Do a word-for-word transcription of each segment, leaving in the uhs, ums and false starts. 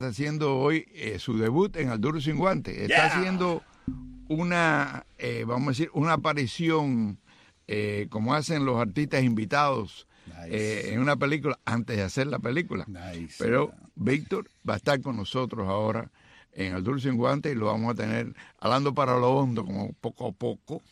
Está haciendo hoy eh, su debut en Al Duro Sin Guantes. Está yeah. haciendo una, eh, vamos a decir, una aparición eh, como hacen los artistas invitados nice. eh, en una película antes de hacer la película. Nice. Pero Víctor va a estar con nosotros ahora en Al Duro Sin Guantes y lo vamos a tener hablando para lo hondo, como poco a poco,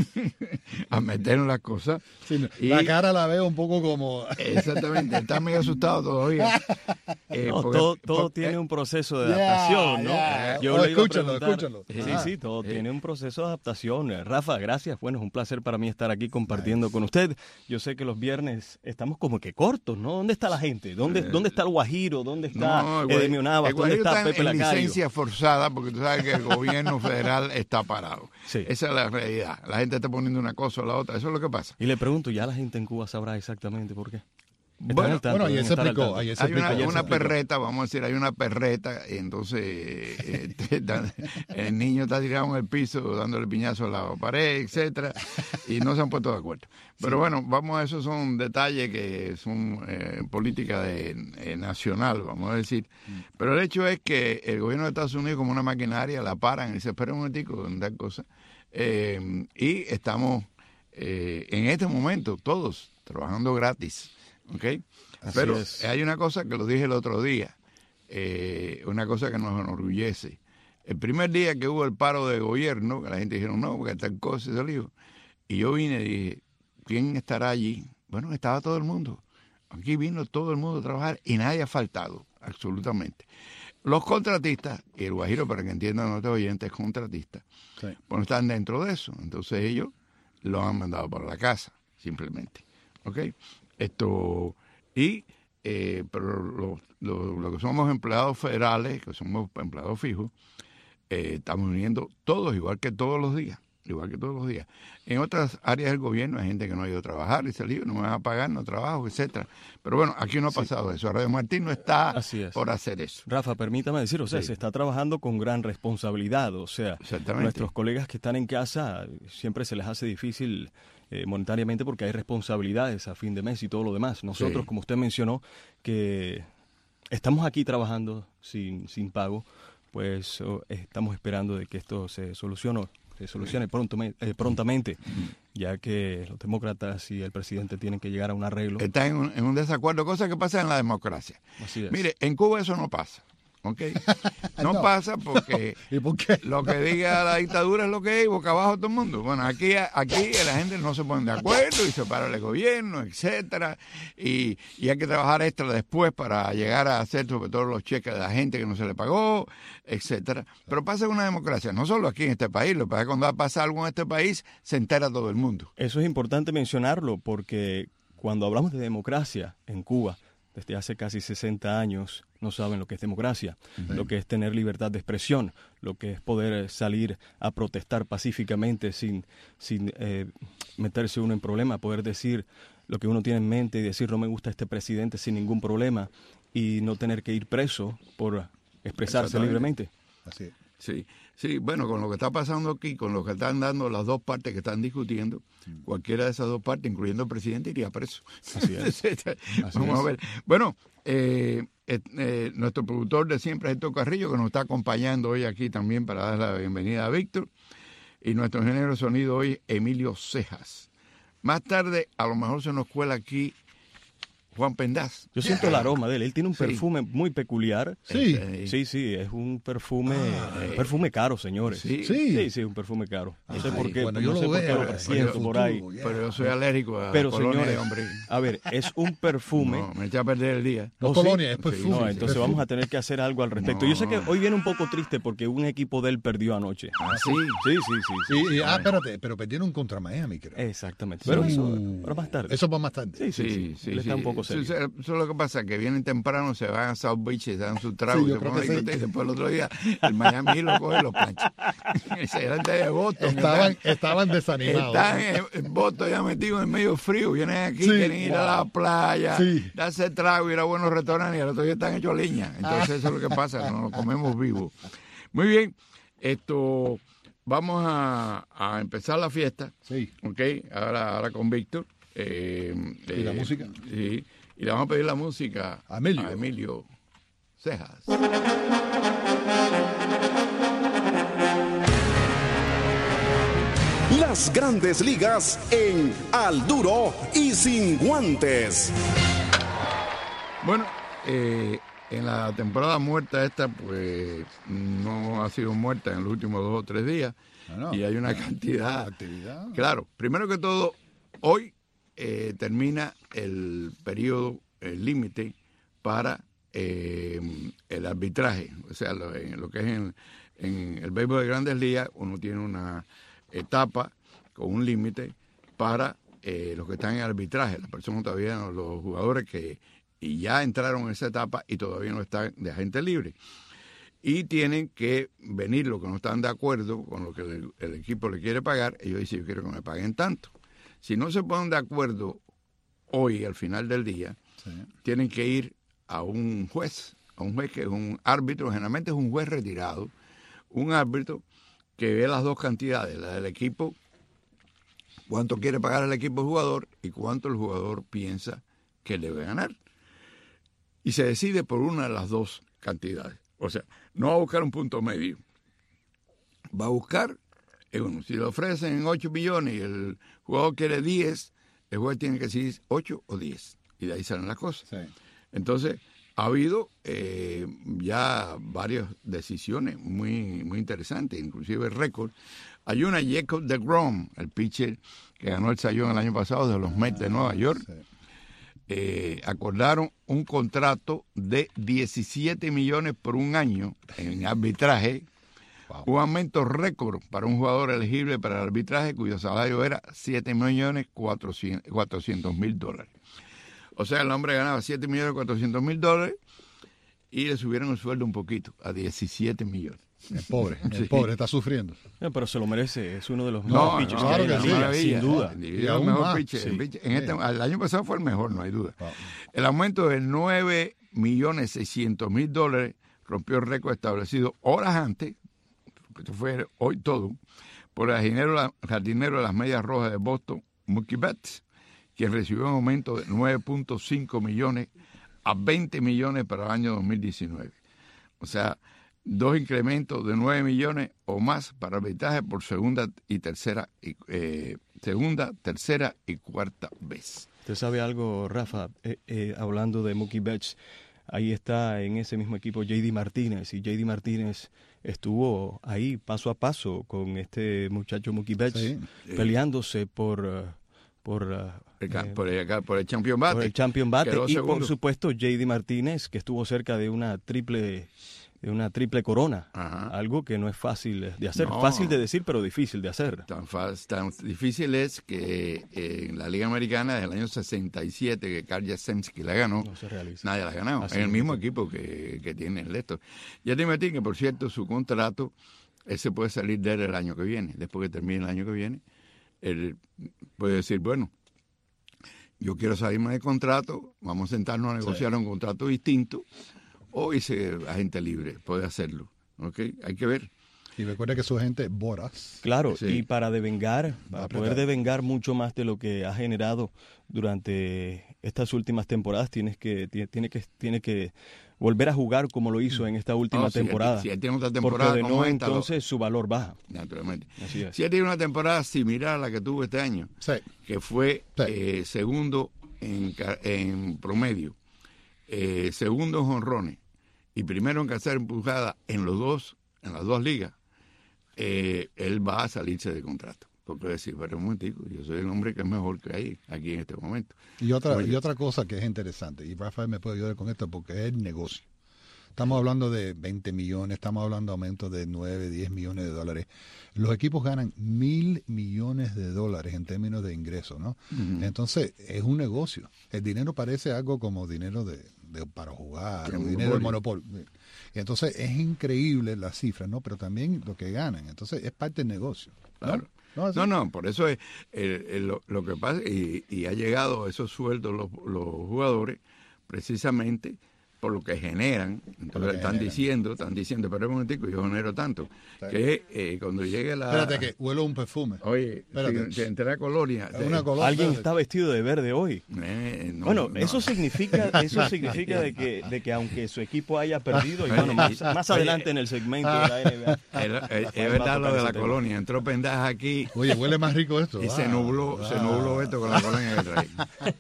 a meter en las cosas. Sí, no, y, la cara la veo un poco como... Exactamente, está medio asustado todavía. Eh, no, porque, todo todo porque, tiene un proceso de adaptación, yeah, ¿no? Yeah. Yo oh, le escúchalo, escúchalo. Sí, ah, sí, todo sí. tiene un proceso de adaptación. Rafa, gracias. Bueno, es un placer para mí estar aquí compartiendo nice. con usted. Yo sé que los viernes estamos como que cortos, ¿no? ¿Dónde está la gente? ¿Dónde, eh, ¿dónde está el Guajiro? ¿Dónde está no, Edemio Navas? ¿Dónde está, está Pepe Lacayo? Licencia forzada, porque tú sabes que el gobierno federal está parado. Sí. Esa es la realidad. La gente está poniendo una cosa o la otra. Eso es lo que pasa. Y le pregunto, ¿ya la gente en Cuba sabrá exactamente por qué? Bueno, bueno, ayer se explicó. Ayer se hay explicó, una, ayer una se perreta, vamos a decir, hay una perreta, y entonces eh, el niño está tirado en el piso dándole piñazo a la pared, etcétera, y no se han puesto de acuerdo. Pero sí. bueno, vamos a esos son detalles que son eh, política de, eh, nacional, vamos a decir. Pero el hecho es que el gobierno de Estados Unidos, como una maquinaria, la paran y se espera un momentico en tal cosa. Eh, y estamos eh, en este momento todos trabajando gratis. Okay. Pero es. hay una cosa que lo dije el otro día, eh, una cosa que nos enorgullece. El primer día que hubo el paro de gobierno, que la gente dijeron no, porque tal cosa y salió, y yo vine y dije, ¿quién estará allí? Bueno, estaba todo el mundo. Aquí vino todo el mundo a trabajar y nadie ha faltado, absolutamente. Los contratistas, y el Guajiro, para que entiendan nuestros oyentes, es contratista, sí. bueno, están dentro de eso. Entonces ellos los han mandado para la casa, simplemente. ¿Ok? Esto, y, eh, pero lo, lo, lo que somos empleados federales, que somos empleados fijos, eh, estamos viniendo todos igual que todos los días, igual que todos los días. En otras áreas del gobierno hay gente que no ha ido a trabajar y salido, no me van a pagar, no trabajo, etcétera. Pero bueno, aquí no ha pasado sí. eso. Radio Martín no está por hacer eso. Rafa, permítame decir, o sea, sí. se está trabajando con gran responsabilidad, o sea, nuestros colegas que están en casa siempre se les hace difícil Eh, monetariamente porque hay responsabilidades a fin de mes y todo lo demás. Nosotros, sí. como usted mencionó, que estamos aquí trabajando sin, sin pago, pues oh, estamos esperando de que esto se solucione, se solucione pronto, eh, prontamente, ya que los demócratas y el presidente tienen que llegar a un arreglo. Están en un, en un desacuerdo, cosa que pasa en la democracia. Así es. Mire, en Cuba eso no pasa. Okay. No, no pasa porque ¿Y por qué? Lo que diga la dictadura es lo que es, boca abajo todo el mundo. Bueno, aquí aquí la gente no se pone de acuerdo y se para el gobierno, etcétera, y, y hay que trabajar extra después para llegar a hacer sobre todo los cheques de la gente que no se le pagó, etcétera. Pero pasa en una democracia, no solo aquí en este país, lo que pasa es que cuando pasa algo en este país se entera todo el mundo. Eso es importante mencionarlo porque cuando hablamos de democracia en Cuba, desde hace casi sesenta años no saben lo que es democracia, uh-huh. lo que es tener libertad de expresión, lo que es poder salir a protestar pacíficamente sin, sin eh, meterse uno en problemas, poder decir lo que uno tiene en mente y decir no me gusta este presidente sin ningún problema y no tener que ir preso por expresarse libremente. Así es. Sí, sí, bueno, con lo que está pasando aquí, con lo que están dando las dos partes que están discutiendo, mm. cualquiera de esas dos partes, incluyendo el presidente, iría preso. Así es. Vamos Así a es. ver. Bueno, eh, eh, eh, nuestro productor de siempre, Héctor Carrillo, que nos está acompañando hoy aquí también para dar la bienvenida a Víctor, y nuestro ingeniero de sonido hoy, Emilio Cejas. Más tarde, a lo mejor se nos cuela aquí Juan Pendaz. Yo siento el aroma de él. Él tiene un perfume sí. muy peculiar. Sí. Sí, sí, es un perfume ah, un perfume caro, señores. Sí, sí, sí, sí un perfume caro. No Ay, sé por qué, bueno, no yo sé lo por veo, qué lo presiento por ahí. Yeah. Pero yo soy alérgico a Pero, colonia, señores, hombre. A ver, es un perfume. No, me echa a perder el día. No, ¿Oh, colonia, sí? es perfume. No, entonces perfume. vamos a tener que hacer algo al respecto. No. Yo sé que hoy viene un poco triste porque un equipo de él perdió anoche. ¿Ah, sí? Sí, sí, sí. sí. Y, y, ah, espérate, pero perdieron contra Miami, creo. Exactamente. Pero sí. eso, pero más tarde. Eso va más tarde. Sí, sí, sí. sí, sí. Él sí. está un poco serio. Eso, eso es lo que pasa, que vienen temprano, se van a South Beach, se dan su trago, sí, se ponen sí. y después el otro día el Miami lo coge y lo plancha. Ese grande de Boston. Estaban, están, estaban desanimados. Están en, en Boston ya metidos en medio frío, vienen aquí, sí, quieren ir wow. a la playa, sí. darse trago, ir a buenos restaurantes y al otro día están hechos leña. Entonces ah. eso es lo que pasa, nos lo comemos vivos. Muy bien, esto vamos a, a empezar la fiesta. Sí. Ok, ahora, ahora con Víctor. Eh, ¿Y eh, la música? Sí, y le vamos a pedir la música a Emilio. A Emilio. Cejas. Las Grandes Ligas en Al Duro y Sin Guantes. Bueno, eh, en la temporada muerta esta, pues no ha sido muerta en los últimos dos o tres días. No, no, y hay una cantidad. Actividad. Claro, primero que todo, hoy eh, termina el periodo, el límite para eh, el arbitraje. O sea, lo, en lo que es en, en el béisbol de Grandes Ligas, uno tiene una etapa con un límite para eh, los que están en arbitraje, las personas todavía, no, los jugadores que y ya entraron en esa etapa y todavía no están de agente libre. Y tienen que venir los que no están de acuerdo con lo que el, el equipo le quiere pagar. Ellos dicen, yo quiero que me paguen tanto. Si no se ponen de acuerdo hoy, al final del día, sí, tienen que ir a un juez, a un juez que es un árbitro, generalmente es un juez retirado, un árbitro que ve las dos cantidades, la del equipo, cuánto quiere pagar el equipo al jugador y cuánto el jugador piensa que debe ganar. Y se decide por una de las dos cantidades. O sea, no va a buscar un punto medio. Va a buscar, eh, bueno, si le ofrecen ocho millones y el jugador quiere diez, el juez tiene que decir ocho o diez. Y de ahí salen las cosas. Sí. Entonces, ha habido eh, ya varias decisiones muy, muy interesantes, inclusive récord. Hay una Jacob deGrom, el pitcher que ganó el Cy Young el año pasado de los Mets de Nueva York. Sí. Eh, acordaron un contrato de diecisiete millones por un año en arbitraje, wow, un aumento récord para un jugador elegible para el arbitraje cuyo salario era siete millones cuatrocientos mil dólares. O sea, el hombre ganaba siete millones cuatrocientos mil dólares y le subieron el sueldo un poquito, a diecisiete millones. El pobre, el sí. pobre está sufriendo. No, pero se lo merece, es uno de los no, mejores pitchers no, que hay claro en la liga, sin duda. El mejor pitcher, sí. el pitcher. En este, el año pasado fue el mejor, no hay duda. Wow. El aumento de nueve millones seiscientos mil dólares rompió el récord establecido horas antes, esto fue hoy todo, por el jardinero, jardinero de las Medias Rojas de Boston, Mookie Betts, quien recibió un aumento de nueve punto cinco millones a veinte millones para el año dos mil diecinueve. O sea, dos incrementos de nueve millones o más para arbitraje por segunda y tercera, y, eh, segunda, tercera y cuarta vez. ¿Usted sabe algo, Rafa? Eh, eh, hablando de Mookie Betts, ahí está en ese mismo equipo J D Martínez, y J D Martínez estuvo ahí paso a paso con este muchacho Mookie Betts, sí, peleándose por... Uh, por, uh, el, eh, por, el, por el champion bate. Por el champion bate y segundo. Por supuesto J D Martínez, que estuvo cerca de una triple... de una triple corona, ajá, algo que no es fácil de hacer, no, fácil de decir, pero difícil de hacer. Tan, fácil, tan difícil es que eh, en la Liga Americana desde el año sesenta y siete, que Carl Yastrzemski la ganó, no se realiza. Nadie la ha ganado, así en el mismo equipo que, que tiene el esto. Ya te metí que, por cierto, su contrato, él se puede salir de él el año que viene, después que termine el año que viene, él puede decir, bueno, yo quiero salirme del contrato, vamos a sentarnos a negociar, sí, un contrato distinto, o ese agente libre puede hacerlo, ¿ok? Hay que ver. Y recuerda que su agente Boras. Claro, sí, y para devengar, para poder devengar mucho más de lo que ha generado durante estas últimas temporadas, tienes que tiene que tiene que volver a jugar como lo hizo en esta última oh, temporada. Si él, si él tiene otra temporada, porque de no, esta, entonces su valor baja. Naturalmente. Así es. Si él tiene una temporada similar a la que tuvo este año, sí, que fue sí, eh, segundo en, en promedio, eh, segundo en jonrones y primero en carrera empujada en los dos, en las dos ligas, eh, él va a salirse de contrato. Porque decir, pero un momentico, yo soy el hombre que es mejor que hay aquí en este momento. Y otra, y otra cosa que es interesante, y Rafael me puede ayudar con esto porque es el negocio. Estamos hablando de veinte millones, estamos hablando de aumentos de nueve, diez millones de dólares. Los equipos ganan mil millones de dólares en términos de ingresos, ¿no? Uh-huh. Entonces, es un negocio. El dinero parece algo como dinero de, de para jugar, o dinero del monopolio. Entonces, es increíble las cifras, ¿no? Pero también lo que ganan. Entonces, es parte del negocio, ¿no? Claro. No, no, no, por eso es el, el, lo, lo que pasa, y, y ha llegado a esos sueldos los, los jugadores precisamente por lo que generan. Entonces están generan. diciendo, están diciendo, pero un momentico, yo genero tanto, sí. que eh, cuando llegue la... Espérate que huelo un perfume. Oye, si, si entra a colonia... Una colonia. Alguien está vestido de verde hoy. Eh, no, bueno, no. eso significa eso significa de que de que aunque su equipo haya perdido, y bueno, más, más adelante en el segmento de la N B A... Es, es verdad lo de la colonia, entró pendaja aquí... Oye, huele más rico esto. Y ah, se nubló, ah. se nubló esto con la colonia que trae.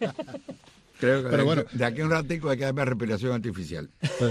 Creo que pero de, bueno, de aquí a un ratico hay que darme respiración artificial. Pero,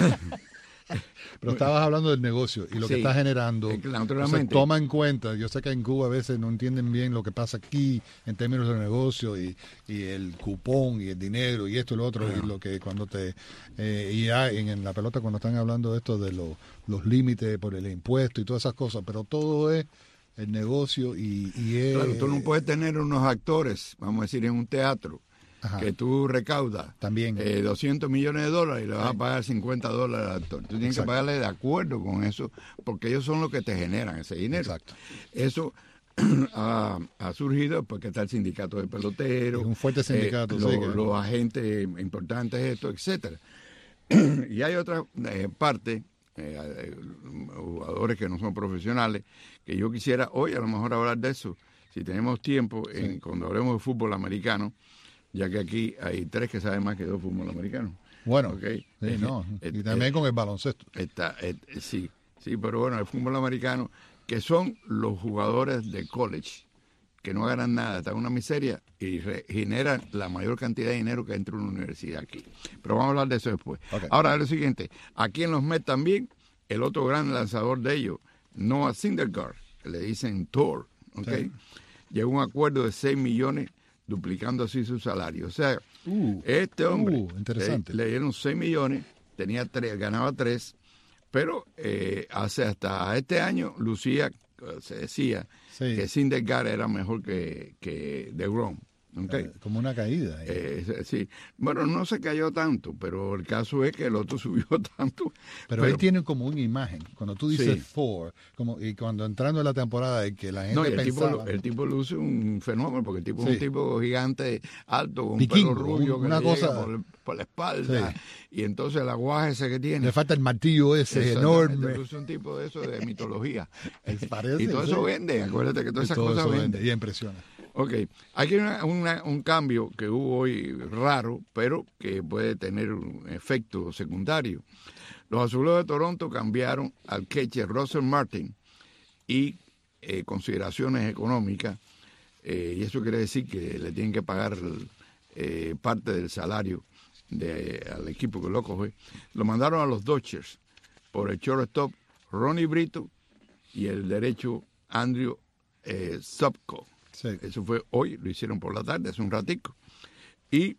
pero estabas hablando del negocio y lo sí, que está generando. Naturalmente. O sea, toma en cuenta, yo sé que en Cuba a veces no entienden bien lo que pasa aquí en términos de negocio y, y el cupón y el dinero y esto y lo otro. Uh-huh. Y lo que cuando te. Eh, y hay en, en la pelota cuando están hablando de esto de lo, los límites por el impuesto y todas esas cosas, pero todo es el negocio y, y es. Claro, tú no puedes tener unos actores, vamos a decir, en un teatro. Ajá. Que tú recaudas también eh, doscientos millones de dólares y le vas a pagar cincuenta dólares al actor. Tú tienes Exacto. que pagarle de acuerdo con eso, porque ellos son los que te generan ese dinero. Exacto. Eso ha, ha surgido porque está el sindicato de peloteros. Es un fuerte sindicato. Eh, sí, los, que... los agentes importantes, esto, etcétera. Y hay otra eh, parte, eh, jugadores que no son profesionales, que yo quisiera hoy a lo mejor hablar de eso, si tenemos tiempo, sí. en, cuando hablemos de fútbol americano, ya que aquí hay tres que saben más que dos fútbol americanos. Bueno, okay. sí, no. y también con el baloncesto. Está, eh, sí, sí, pero bueno, el fútbol americano, que son los jugadores de college, que no ganan nada, están en una miseria y re, generan la mayor cantidad de dinero que entra en una universidad aquí. Pero vamos a hablar de eso después. Okay. Ahora, lo siguiente, aquí en los Mets también, el otro gran lanzador de ellos, Noah Syndergaard, que le dicen Thor, ¿okay? Sí. Llegó a un acuerdo de seis millones duplicando así su salario. O sea, uh, este hombre uh, interesante. Le, le dieron seis millones, tenía tres, ganaba tres, pero eh, hace hasta este año lucía, se decía sí. que Syndergaard era mejor que, que DeGrom. Okay. Como una caída. Eh. Eh, sí. Bueno, no se cayó tanto, pero el caso es que el otro subió tanto. Pero, pero él tiene como una imagen. Cuando tú dices sí. Thor, como, y cuando entrando en la temporada y que la gente no, el pensaba... Tipo, el tipo luce un fenómeno, porque el tipo sí. es un tipo gigante, alto, con Vikingo, pelo rubio, una que cosa... por, por la espalda. Sí. Y entonces el aguaje ese que tiene... Le falta el martillo ese enorme. Luce un tipo de eso de mitología. Parece, y todo sí. eso vende, acuérdate que todas esas todo cosas venden. Vende, y impresiona. Ok, aquí hay una, una, un cambio que hubo hoy raro, pero que puede tener un efecto secundario. Los Azulejos de Toronto cambiaron al catcher Russell Martin y eh, consideraciones económicas, eh, y eso quiere decir que le tienen que pagar eh, parte del salario de, al equipo que lo coge. Lo mandaron a los Dodgers por el shortstop Ronnie Brito y el derecho Andrew eh, Sopko. Sí. Eso fue hoy, lo hicieron por la tarde, hace un ratico. Y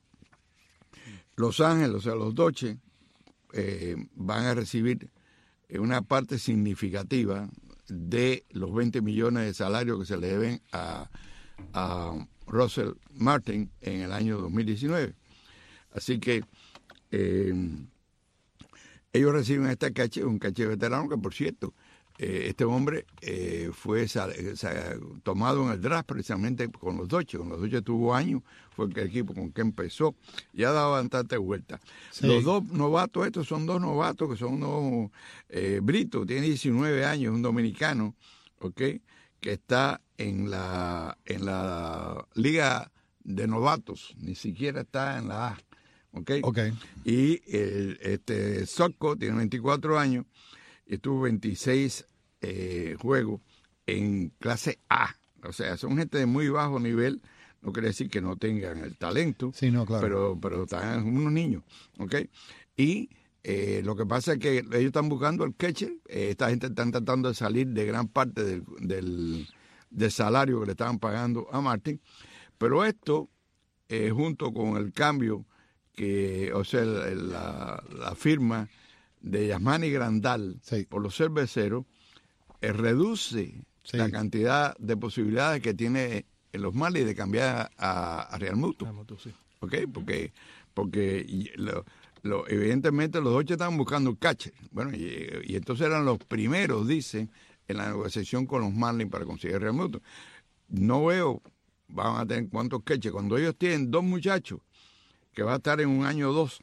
Los Ángeles, o sea, los Dodgers, eh, van a recibir una parte significativa de los veinte millones de salarios que se le deben a, a Russell Martin en el año dos mil diecinueve. Así que eh, ellos reciben este caché, un caché veterano que, por cierto, Eh, este hombre eh, fue sal, sal, tomado en el draft precisamente con los Dodgers. Con los Dodgers tuvo años, fue el equipo con que empezó y ha dado bastante vuelta. Sí. Los dos novatos, estos son dos novatos que son unos eh, Brito, tiene diecinueve años, un dominicano, ¿ok? Que está en la en la liga de novatos, ni siquiera está en la A, ¿ok? Okay. Y el, este Sopko tiene veinticuatro años. Y tuvo veintiséis eh, juegos en clase A. O sea, son gente de muy bajo nivel. No quiere decir que no tengan el talento, sí, no, claro. pero, pero están unos niños. ¿Okay? Y eh, lo que pasa es que ellos están buscando el catcher. Eh, esta gente está tratando de salir de gran parte del, del, del salario que le estaban pagando a Martin. Pero esto, eh, junto con el cambio, que, o sea, la, la firma de Yasmani Grandal sí. por los cerveceros, eh, reduce sí. la cantidad de posibilidades que tiene en los Marlins de cambiar a, a Real Muto. Sí. ¿Okay? Porque, porque lo, lo, evidentemente los Dodgers estaban buscando un catcher. Bueno, y, y entonces eran los primeros, dicen, en la negociación con los Marlins para conseguir Real Muto. No veo, van a tener cuántos catchers. Cuando ellos tienen dos muchachos, que va a estar en un año o dos,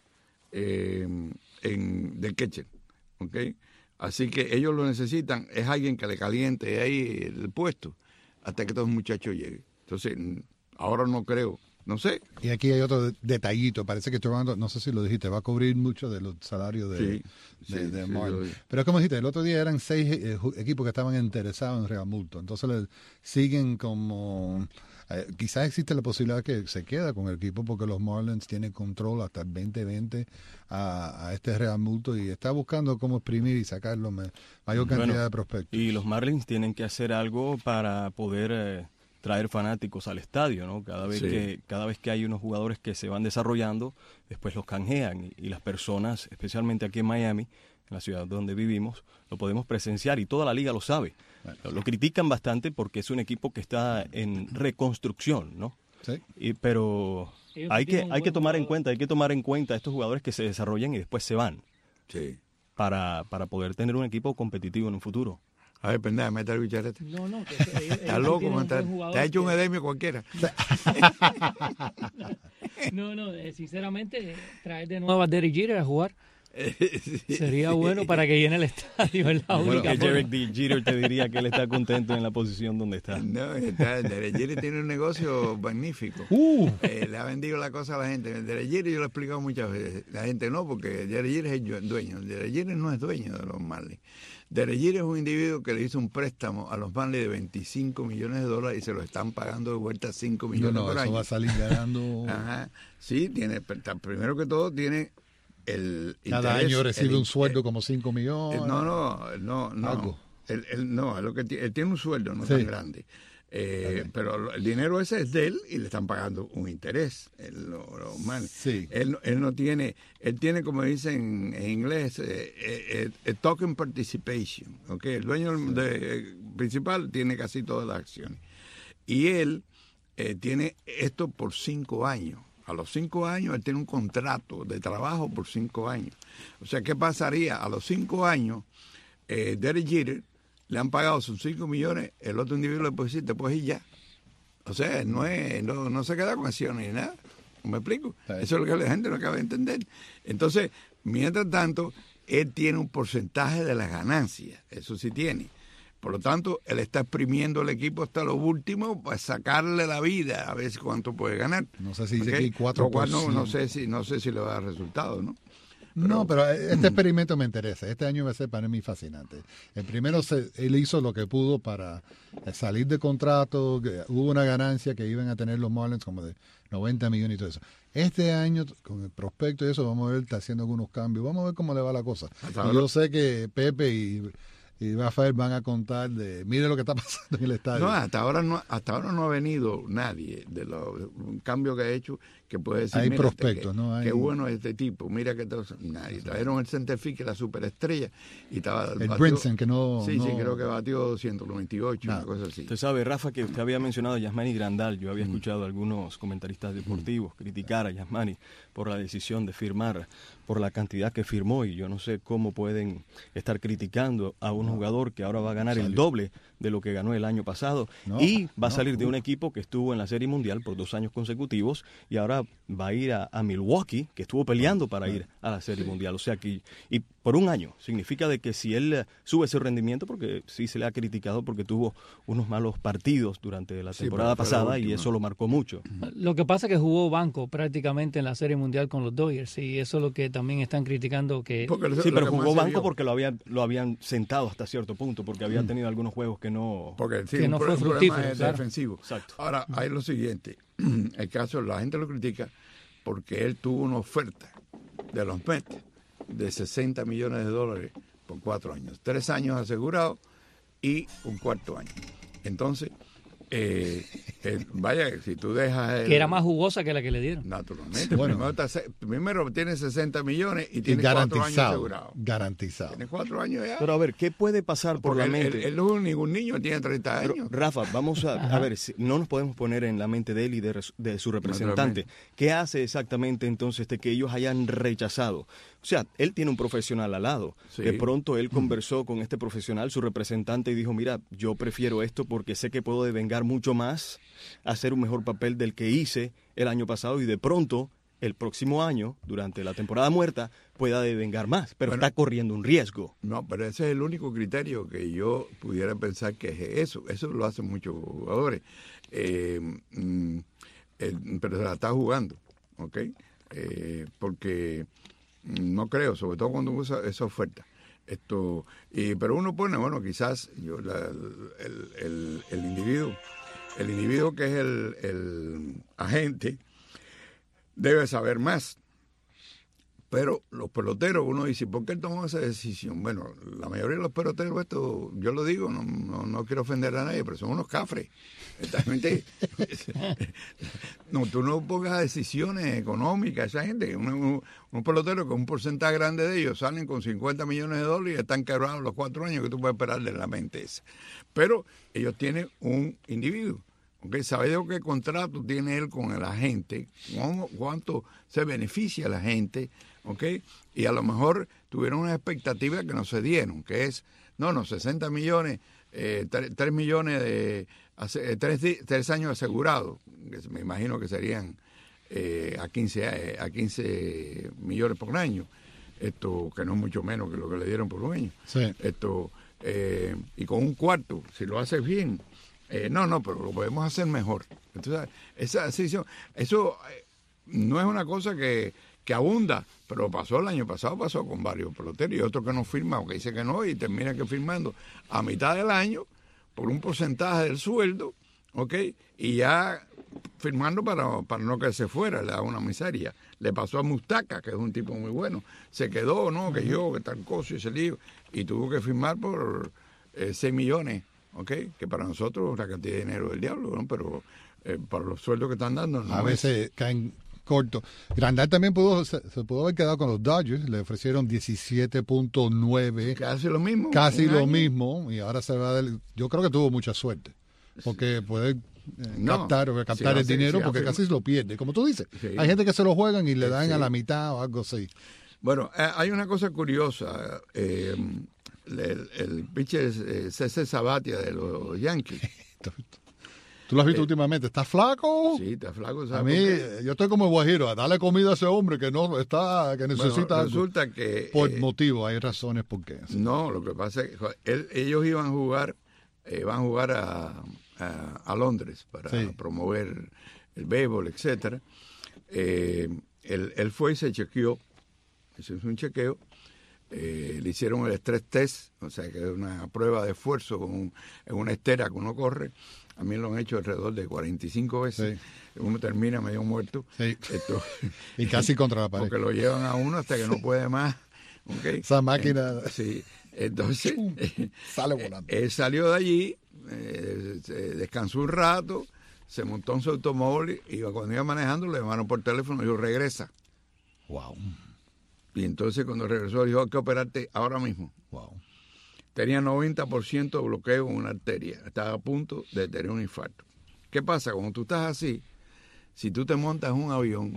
eh, en, del catcher, ¿ok? Así que ellos lo necesitan, es alguien que le caliente ahí el puesto hasta que todo el muchacho llegue. Entonces, ahora no creo. No sé. Y aquí hay otro detallito. Parece que Toronto, no sé si lo dijiste, va a cubrir mucho de los salarios de, sí, de, sí, de sí, Marlins. Sí, pero como dijiste, el otro día eran seis eh, equipos que estaban interesados en Realmuto. Entonces le siguen como... Eh, quizás existe la posibilidad que se queda con el equipo porque los Marlins tienen control hasta el veinte veinte a, a este Realmuto y está buscando cómo exprimir y sacar la mayor cantidad bueno, de prospectos. Y los Marlins tienen que hacer algo para poder... Eh... traer fanáticos al estadio, ¿no? Cada vez sí. que cada vez que hay unos jugadores que se van desarrollando, después los canjean y, y las personas, especialmente aquí en Miami, en la ciudad donde vivimos, lo podemos presenciar y toda la liga lo sabe. Bueno, lo, lo critican bastante porque es un equipo que está en reconstrucción, ¿no? Sí. Y, pero hay que hay que tomar en cuenta, hay que tomar en cuenta a estos jugadores que se desarrollan y después se van. Sí. Para para poder tener un equipo competitivo en un futuro. A ver, pendeja, mete el bicharete. No, no. Que ellos, está ellos loco, man, te, te ha hecho que... un edemio cualquiera. no, no, eh, sinceramente, traer de nuevo a Derek Jeter a jugar sí. sería bueno para que llene el estadio. Es la bueno, única que Derek Jeter te diría que él está contento en la posición donde está. No, está, Derek Jeter tiene un negocio magnífico. Uh. Eh, le ha vendido la cosa a la gente. Derek Jeter yo lo he explicado muchas veces. La gente no, porque Derek Jeter es el dueño. Derek Jeter no es dueño de los Marlins. Derek Jeter es un individuo que le hizo un préstamo a los Marlins de veinticinco millones de dólares y se lo están pagando de vuelta cinco millones no, no, por eso año. va a salir ganando. Ajá. Sí, tiene, primero que todo tiene el cada interés, año recibe el, un sueldo el, como cinco millones. No, no, no, no. Algo. Él, él, no, él, lo que tiene, él tiene un sueldo no sí. tan grande. Eh, okay. Pero el dinero ese es de él y le están pagando un interés. Él, lo, lo mal. Sí. Él, él no tiene, él tiene, como dicen en inglés, eh, eh, eh, token participation. ¿Okay? El dueño sí. de, eh, principal tiene casi todas las acciones. Y él eh, tiene esto por cinco años. A los cinco años él tiene un contrato de trabajo por cinco años. O sea, ¿qué pasaría? A los cinco años, eh, Derek Jeter le han pagado sus cinco millones, el otro individuo le puede decir, te puedes ir ya. O sea, no es, no, no se queda con acciones ni nada. ¿Me explico? Sí. Eso es lo que la gente no acaba de entender. Entonces, mientras tanto, él tiene un porcentaje de las ganancias. Eso sí tiene. Por lo tanto, él está exprimiendo el equipo hasta lo último para sacarle la vida, a ver cuánto puede ganar. No sé si dice ¿okay? que hay cuatro por ciento. No, no sé si, no sé si le va a dar resultado, ¿no? Pero, no, pero este experimento me interesa. Este año va a ser para mí fascinante. El primero, se, él hizo lo que pudo para salir de contrato. Hubo una ganancia que iban a tener los Marlins como de noventa millones y todo eso. Este año, con el prospecto y eso, vamos a ver, está haciendo algunos cambios. Vamos a ver cómo le va la cosa. Y yo sé que Pepe y... y Rafael van a contar de, mire lo que está pasando en el estadio. No, hasta ahora no, hasta ahora no ha venido nadie de lo, un cambio que ha hecho que puede decir, hay mira, prospectos, este, ¿no? Hay... qué bueno es este tipo, mira que todo, nadie. Trajeron el centerfield, que la superestrella, y estaba el Brinson, que no... Sí, no... sí, creo que batió doscientos noventa y ocho, nah. Una cosa así. Usted sabe, Rafa, que usted había mencionado a Yasmani Grandal. Yo había mm. escuchado a algunos comentaristas deportivos mm. criticar a Yasmani por la decisión de firmar, por la cantidad que firmó, y yo no sé cómo pueden estar criticando a un no. jugador que ahora va a ganar Salió. el doble de lo que ganó el año pasado no, y va a salir no, de un equipo que estuvo en la Serie Mundial por dos años consecutivos y ahora va a ir a, a Milwaukee, que estuvo peleando para ir a la Serie sí. Mundial. O sea que, y por un año, significa de que si él sube ese rendimiento, porque sí se le ha criticado porque tuvo unos malos partidos durante la temporada sí, pasada y eso lo marcó mucho. Lo que pasa es que jugó banco prácticamente en la Serie Mundial con los Dodgers y eso es lo que también están criticando. que porque Sí, pero jugó banco porque lo habían, lo habían sentado hasta cierto punto, porque había tenido algunos juegos que no... Porque sí, que un no pro, fue fructífero, es claro. defensivo. Exacto. Ahora, hay lo siguiente. El caso, la gente lo critica porque él tuvo una oferta de los Mets de sesenta millones de dólares por cuatro años. Tres años asegurados y un cuarto año. Entonces, eh, eh, vaya, si tú dejas... El, que era más jugosa que la que le dieron. Naturalmente. Bueno. Primero, está, primero tiene sesenta millones y tiene y cuatro años asegurados. Garantizado. Tiene cuatro años ya. Pero a ver, ¿qué puede pasar por Porque la él, mente? Él, él no es ningún niño, tiene treinta años. Pero, Rafa, vamos a, a ver, si, no nos podemos poner en la mente de él y de, de su representante. ¿Qué hace exactamente entonces de que ellos hayan rechazado? O sea, él tiene un profesional al lado. Sí. De pronto él conversó con este profesional, su representante, y dijo, mira, yo prefiero esto porque sé que puedo devengar mucho más, hacer un mejor papel del que hice el año pasado, y de pronto el próximo año, durante la temporada muerta, pueda devengar más, pero bueno, está corriendo un riesgo. No, pero ese es el único criterio que yo pudiera pensar que es eso. Eso lo hacen muchos jugadores. Eh, mm, eh, pero se la está jugando, ¿ok? Eh, porque no creo, sobre todo cuando usa esa oferta. Esto, y, pero uno pone, bueno, quizás yo, la, el, el, el individuo, el individuo que es el, el agente, debe saber más. Pero los peloteros, uno dice, ¿por qué él tomó esa decisión? Bueno, la mayoría de los peloteros, esto, yo lo digo, no, no, no quiero ofender a nadie, pero son unos cafres. Exactamente. No, tú no pongas decisiones económicas, esa gente, un, un, un pelotero con un porcentaje grande de ellos salen con cincuenta millones de dólares y están quebrados los cuatro años que tú puedes esperar de la mente esa. Pero ellos tienen un individuo. Okay, ¿sabe qué contrato tiene él con el agente? ¿Cuánto se beneficia la gente? Okay, y a lo mejor tuvieron una expectativa que no se dieron, que es, no, no, sesenta millones, eh, tres millones de, tres años asegurados, que me imagino que serían eh, a, quince, eh, a quince millones por año, esto que no es mucho menos que lo que le dieron por un año. Sí. Esto, eh, y con un cuarto, si lo haces bien, Eh, no, no, pero lo podemos hacer mejor. Entonces, esa decisión, eso eh, no es una cosa que, que abunda, pero pasó el año pasado, pasó con varios peloteros y otros que no firman, o que dice que no, y termina que firmando a mitad del año por un porcentaje del sueldo, ¿ok? Y ya firmando para, para no que se fuera, le da una miseria. Le pasó a Mustaca, que es un tipo muy bueno, se quedó, ¿no? Que yo, que tal cosa, y ese lío, y tuvo que firmar por eh, seis millones. Okay, que para nosotros es una cantidad de dinero del diablo, ¿no? Pero eh, para los sueldos que están dando no a veces es... caen cortos. Grandal también pudo, se, se pudo haber quedado con los Dodgers, le ofrecieron diecisiete punto nueve, casi lo mismo, casi lo año. mismo, y ahora se va del, yo creo que tuvo mucha suerte, porque puede eh, no, captar, captar si el hace, dinero, si porque hace... casi lo pierde, como tú dices, sí. Hay gente que se lo juegan y le dan sí. a la mitad o algo así. Bueno, eh, hay una cosa curiosa, eh, El, el pitcher eh, C C Sabathia de los Yankees. ¿Tú lo has visto eh, últimamente? ¿Está flaco? Sí, está flaco. A mí, yo estoy como Guajiro, a darle comida a ese hombre que no está, que necesita bueno, resulta algo. que por eh, motivo, hay razones por qué. No, lo que pasa es que él, ellos iban a jugar, eh, van a jugar a, a, a Londres para sí. promover el béisbol, etcétera. Eh, él, él fue y se chequeó, hizo un chequeo. Eh, le hicieron el stress test, o sea que es una prueba de esfuerzo con un, en una estera que uno corre. A mí lo han hecho alrededor de cuarenta y cinco veces. Sí. Uno termina medio muerto. Sí. Esto, y casi contra la pared. Porque lo llevan a uno hasta que no puede más. ¿Okay? Esa máquina. Eh, sí. Entonces, sale volando. Él salió de allí, eh, descansó un rato, se montó en su automóvil y cuando iba manejando le llamaron por teléfono y dijo, regresa. Wow. Y entonces cuando regresó dijo, hay que operarte ahora mismo. Wow. Tenía noventa por ciento de bloqueo en una arteria. Estaba a punto de tener un infarto. ¿Qué pasa? Cuando tú estás así, si tú te montas en un avión,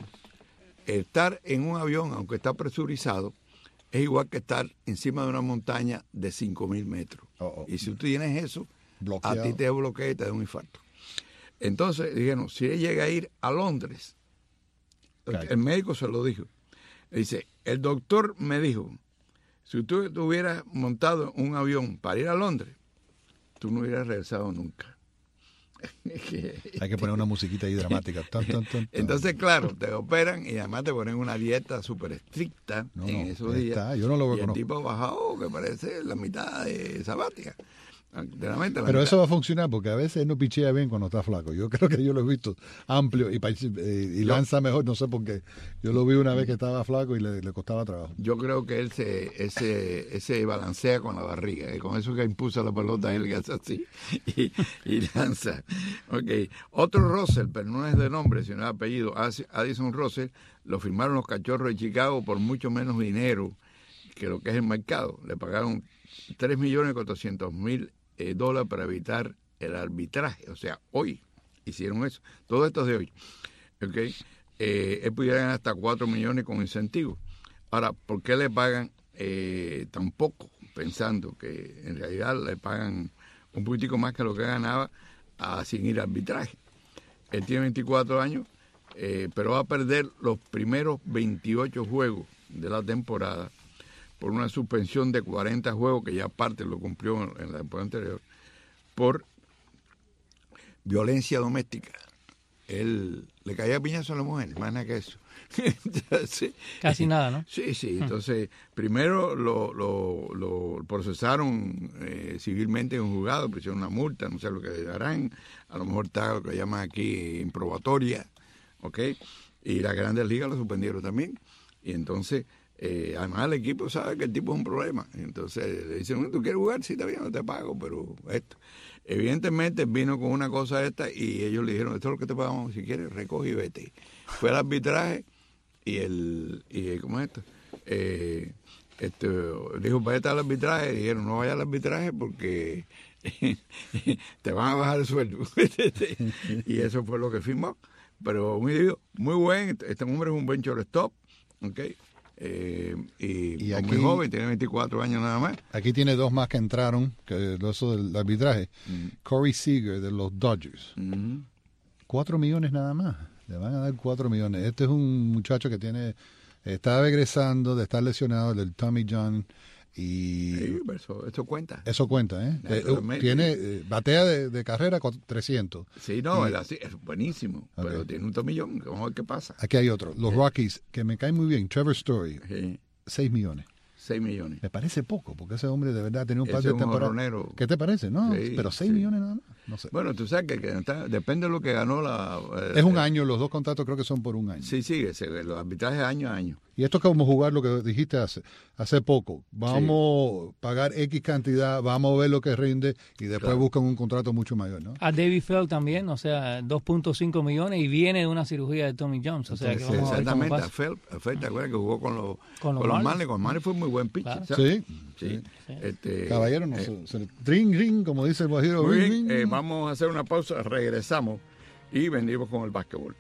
estar en un avión, aunque está presurizado, es igual que estar encima de una montaña de cinco mil metros. Uh-oh. Y si tú tienes eso, bloqueado, a ti te bloquea y te da un infarto. Entonces dijeron, si él llega a ir a Londres, okay. El médico se lo dijo. Dice, el doctor me dijo, si tú hubieras montado un avión para ir a Londres, tú no hubieras regresado nunca. Hay que poner una musiquita ahí dramática. Tan, tan, tan, tan. Entonces, claro, te operan y además te ponen una dieta súper estricta no, en esos días. Está. Yo no lo veo. Y el tipo bajado, que parece la mitad de Sabathia. De la mente, la Pero mitad. eso va a funcionar porque a veces no pichea bien cuando está flaco. Yo creo que yo lo he visto amplio y, y, y lanza mejor, no sé por qué. Yo lo vi una vez que estaba flaco y le, le costaba trabajo. Yo creo que él se ese, ese balancea con la barriga, ¿eh? Con eso que impulsa la pelota él que hace así y, y lanza. Okay. Otro Russell, pero no es de nombre, sino de apellido, Addison Russell, lo firmaron los Cachorros de Chicago por mucho menos dinero que lo que es el mercado. Le pagaron tres millones cuatrocientos mil Eh, dólares para evitar el arbitraje. O sea, hoy hicieron eso. Todo esto es de hoy. ¿Okay? Eh, él pudiera ganar hasta cuatro millones con incentivos. Ahora, ¿por qué le pagan eh, tan poco? Pensando que en realidad le pagan un poquitico más que lo que ganaba a, sin ir al arbitraje. Él tiene veinticuatro años eh, pero va a perder los primeros veintiocho juegos de la temporada por una suspensión de cuarenta juegos, que ya parte lo cumplió en la temporada anterior, por violencia doméstica. Él le caía piñazo a la mujer, más nada que eso. Entonces, Casi nada, ¿no? Sí, sí. Entonces, primero lo, lo, lo procesaron eh, civilmente en un juzgado, pusieron una multa, no sé lo que darán, a lo mejor está lo que llaman aquí improbatoria, ¿ok? Y las Grandes Ligas lo suspendieron también. Y entonces, eh, además el equipo sabe que el tipo es un problema. Entonces le dicen, ¿tú quieres jugar? Sí, está bien, no te pago, pero esto. Evidentemente vino con una cosa esta y ellos le dijeron, esto es lo que te pagamos, si quieres, recoge y vete. Fue al arbitraje y el, y ¿cómo es esto? Eh, este, dijo, vete al arbitraje, y dijeron, no vaya al arbitraje porque te van a bajar el sueldo. Y eso fue lo que firmó. Pero un individuo muy buen, este hombre es un buen shortstop, ¿ok? Eh, y, y aquí, muy joven, tiene veinticuatro años nada más. Aquí tiene dos más que entraron, que eso del arbitraje. Mm. Corey Seager de los Dodgers. Mm. Cuatro millones nada más. Le van a dar cuatro millones. Este es un muchacho que tiene, está regresando de estar lesionado del Tommy John. Y sí, eso, eso cuenta. Eso cuenta, ¿eh? eh tiene eh, batea de, de carrera con trescientos. Sí, no, y, él así, es buenísimo, okay. Pero tiene un tomillón. Vamos a ver qué pasa. Aquí hay otro. Los Rockies, que me caen muy bien. Trevor Story, sí. seis millones. seis millones. Me parece poco, porque ese hombre de verdad tiene un par de temporadas. ¿Qué te parece? No, sí, pero seis sí. millones nada más. No sé. Bueno, tú sabes que, que está, depende de lo que ganó la... Eh, es un año, los dos contratos creo que son por un año. Sí, sí, ese, los arbitrajes año a año. Y esto es como jugar lo que dijiste hace, hace poco. Vamos a sí. pagar X cantidad, vamos a ver lo que rinde y después claro. buscan un contrato mucho mayor, ¿no? A David Feld también, o sea, dos punto cinco millones y viene de una cirugía de Tommy John. O sea, Entonces, que vamos exactamente, a ver a Feld, a Feld, ¿te acuerdas que jugó con los, con los, con los Marlins? Con los Marlins fue muy buen pitcher. Claro. Sí. Sí. sí. Este, Caballero, no eh, se, se, ring, ring, como dice el Guajiro. Muy bien, ring, eh, ring. Vamos a hacer una pausa, regresamos y venimos con el básquetbol.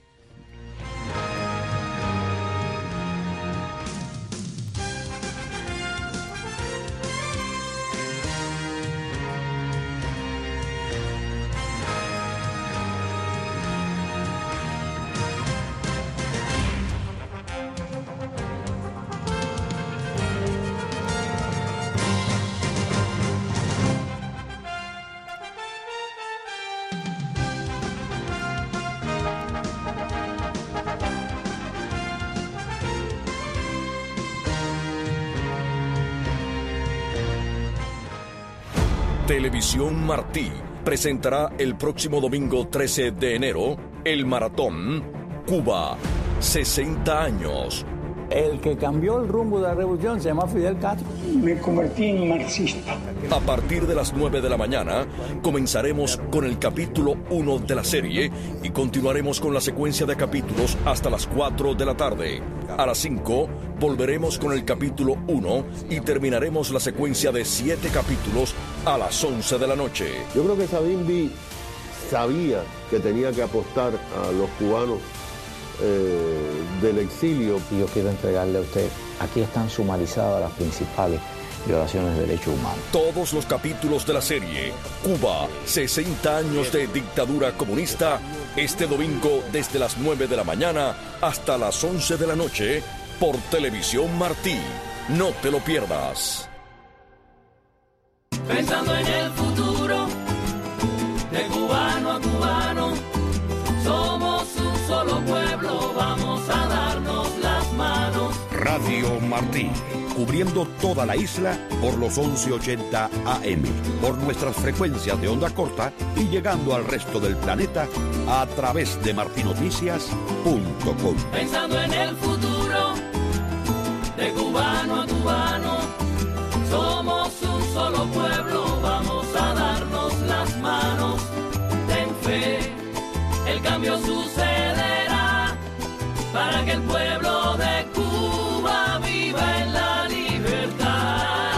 Televisión Martí presentará el próximo domingo trece de enero el maratón Cuba, sesenta años. El que cambió el rumbo de la revolución se llama Fidel Castro. Me convertí en marxista. A partir de las nueve de la mañana comenzaremos con el capítulo uno de la serie y continuaremos con la secuencia de capítulos hasta las cuatro de la tarde. A las cinco volveremos con el capítulo uno y terminaremos la secuencia de siete capítulos a las once de la noche. Yo creo que Savimbi sabía que tenía que apostar a los cubanos eh, del exilio. Y yo quiero entregarle a usted, aquí están sumarizadas las principales violaciones de derechos humanos. Todos los capítulos de la serie Cuba, sesenta años de dictadura comunista, este domingo desde las nueve de la mañana hasta las once de la noche por Televisión Martí. No te lo pierdas. Pensando en el futuro, de cubano a cubano, somos un solo pueblo, vamos a darnos las manos. Radio Martí, cubriendo toda la isla por los once ochenta A M, por nuestras frecuencias de onda corta y llegando al resto del planeta a través de martinoticias punto com. Pensando en el futuro, de cubano a cubano, somos un solo pueblo, vamos a darnos las manos. Ten fe, el cambio sucederá para que el pueblo de Cuba viva en la libertad.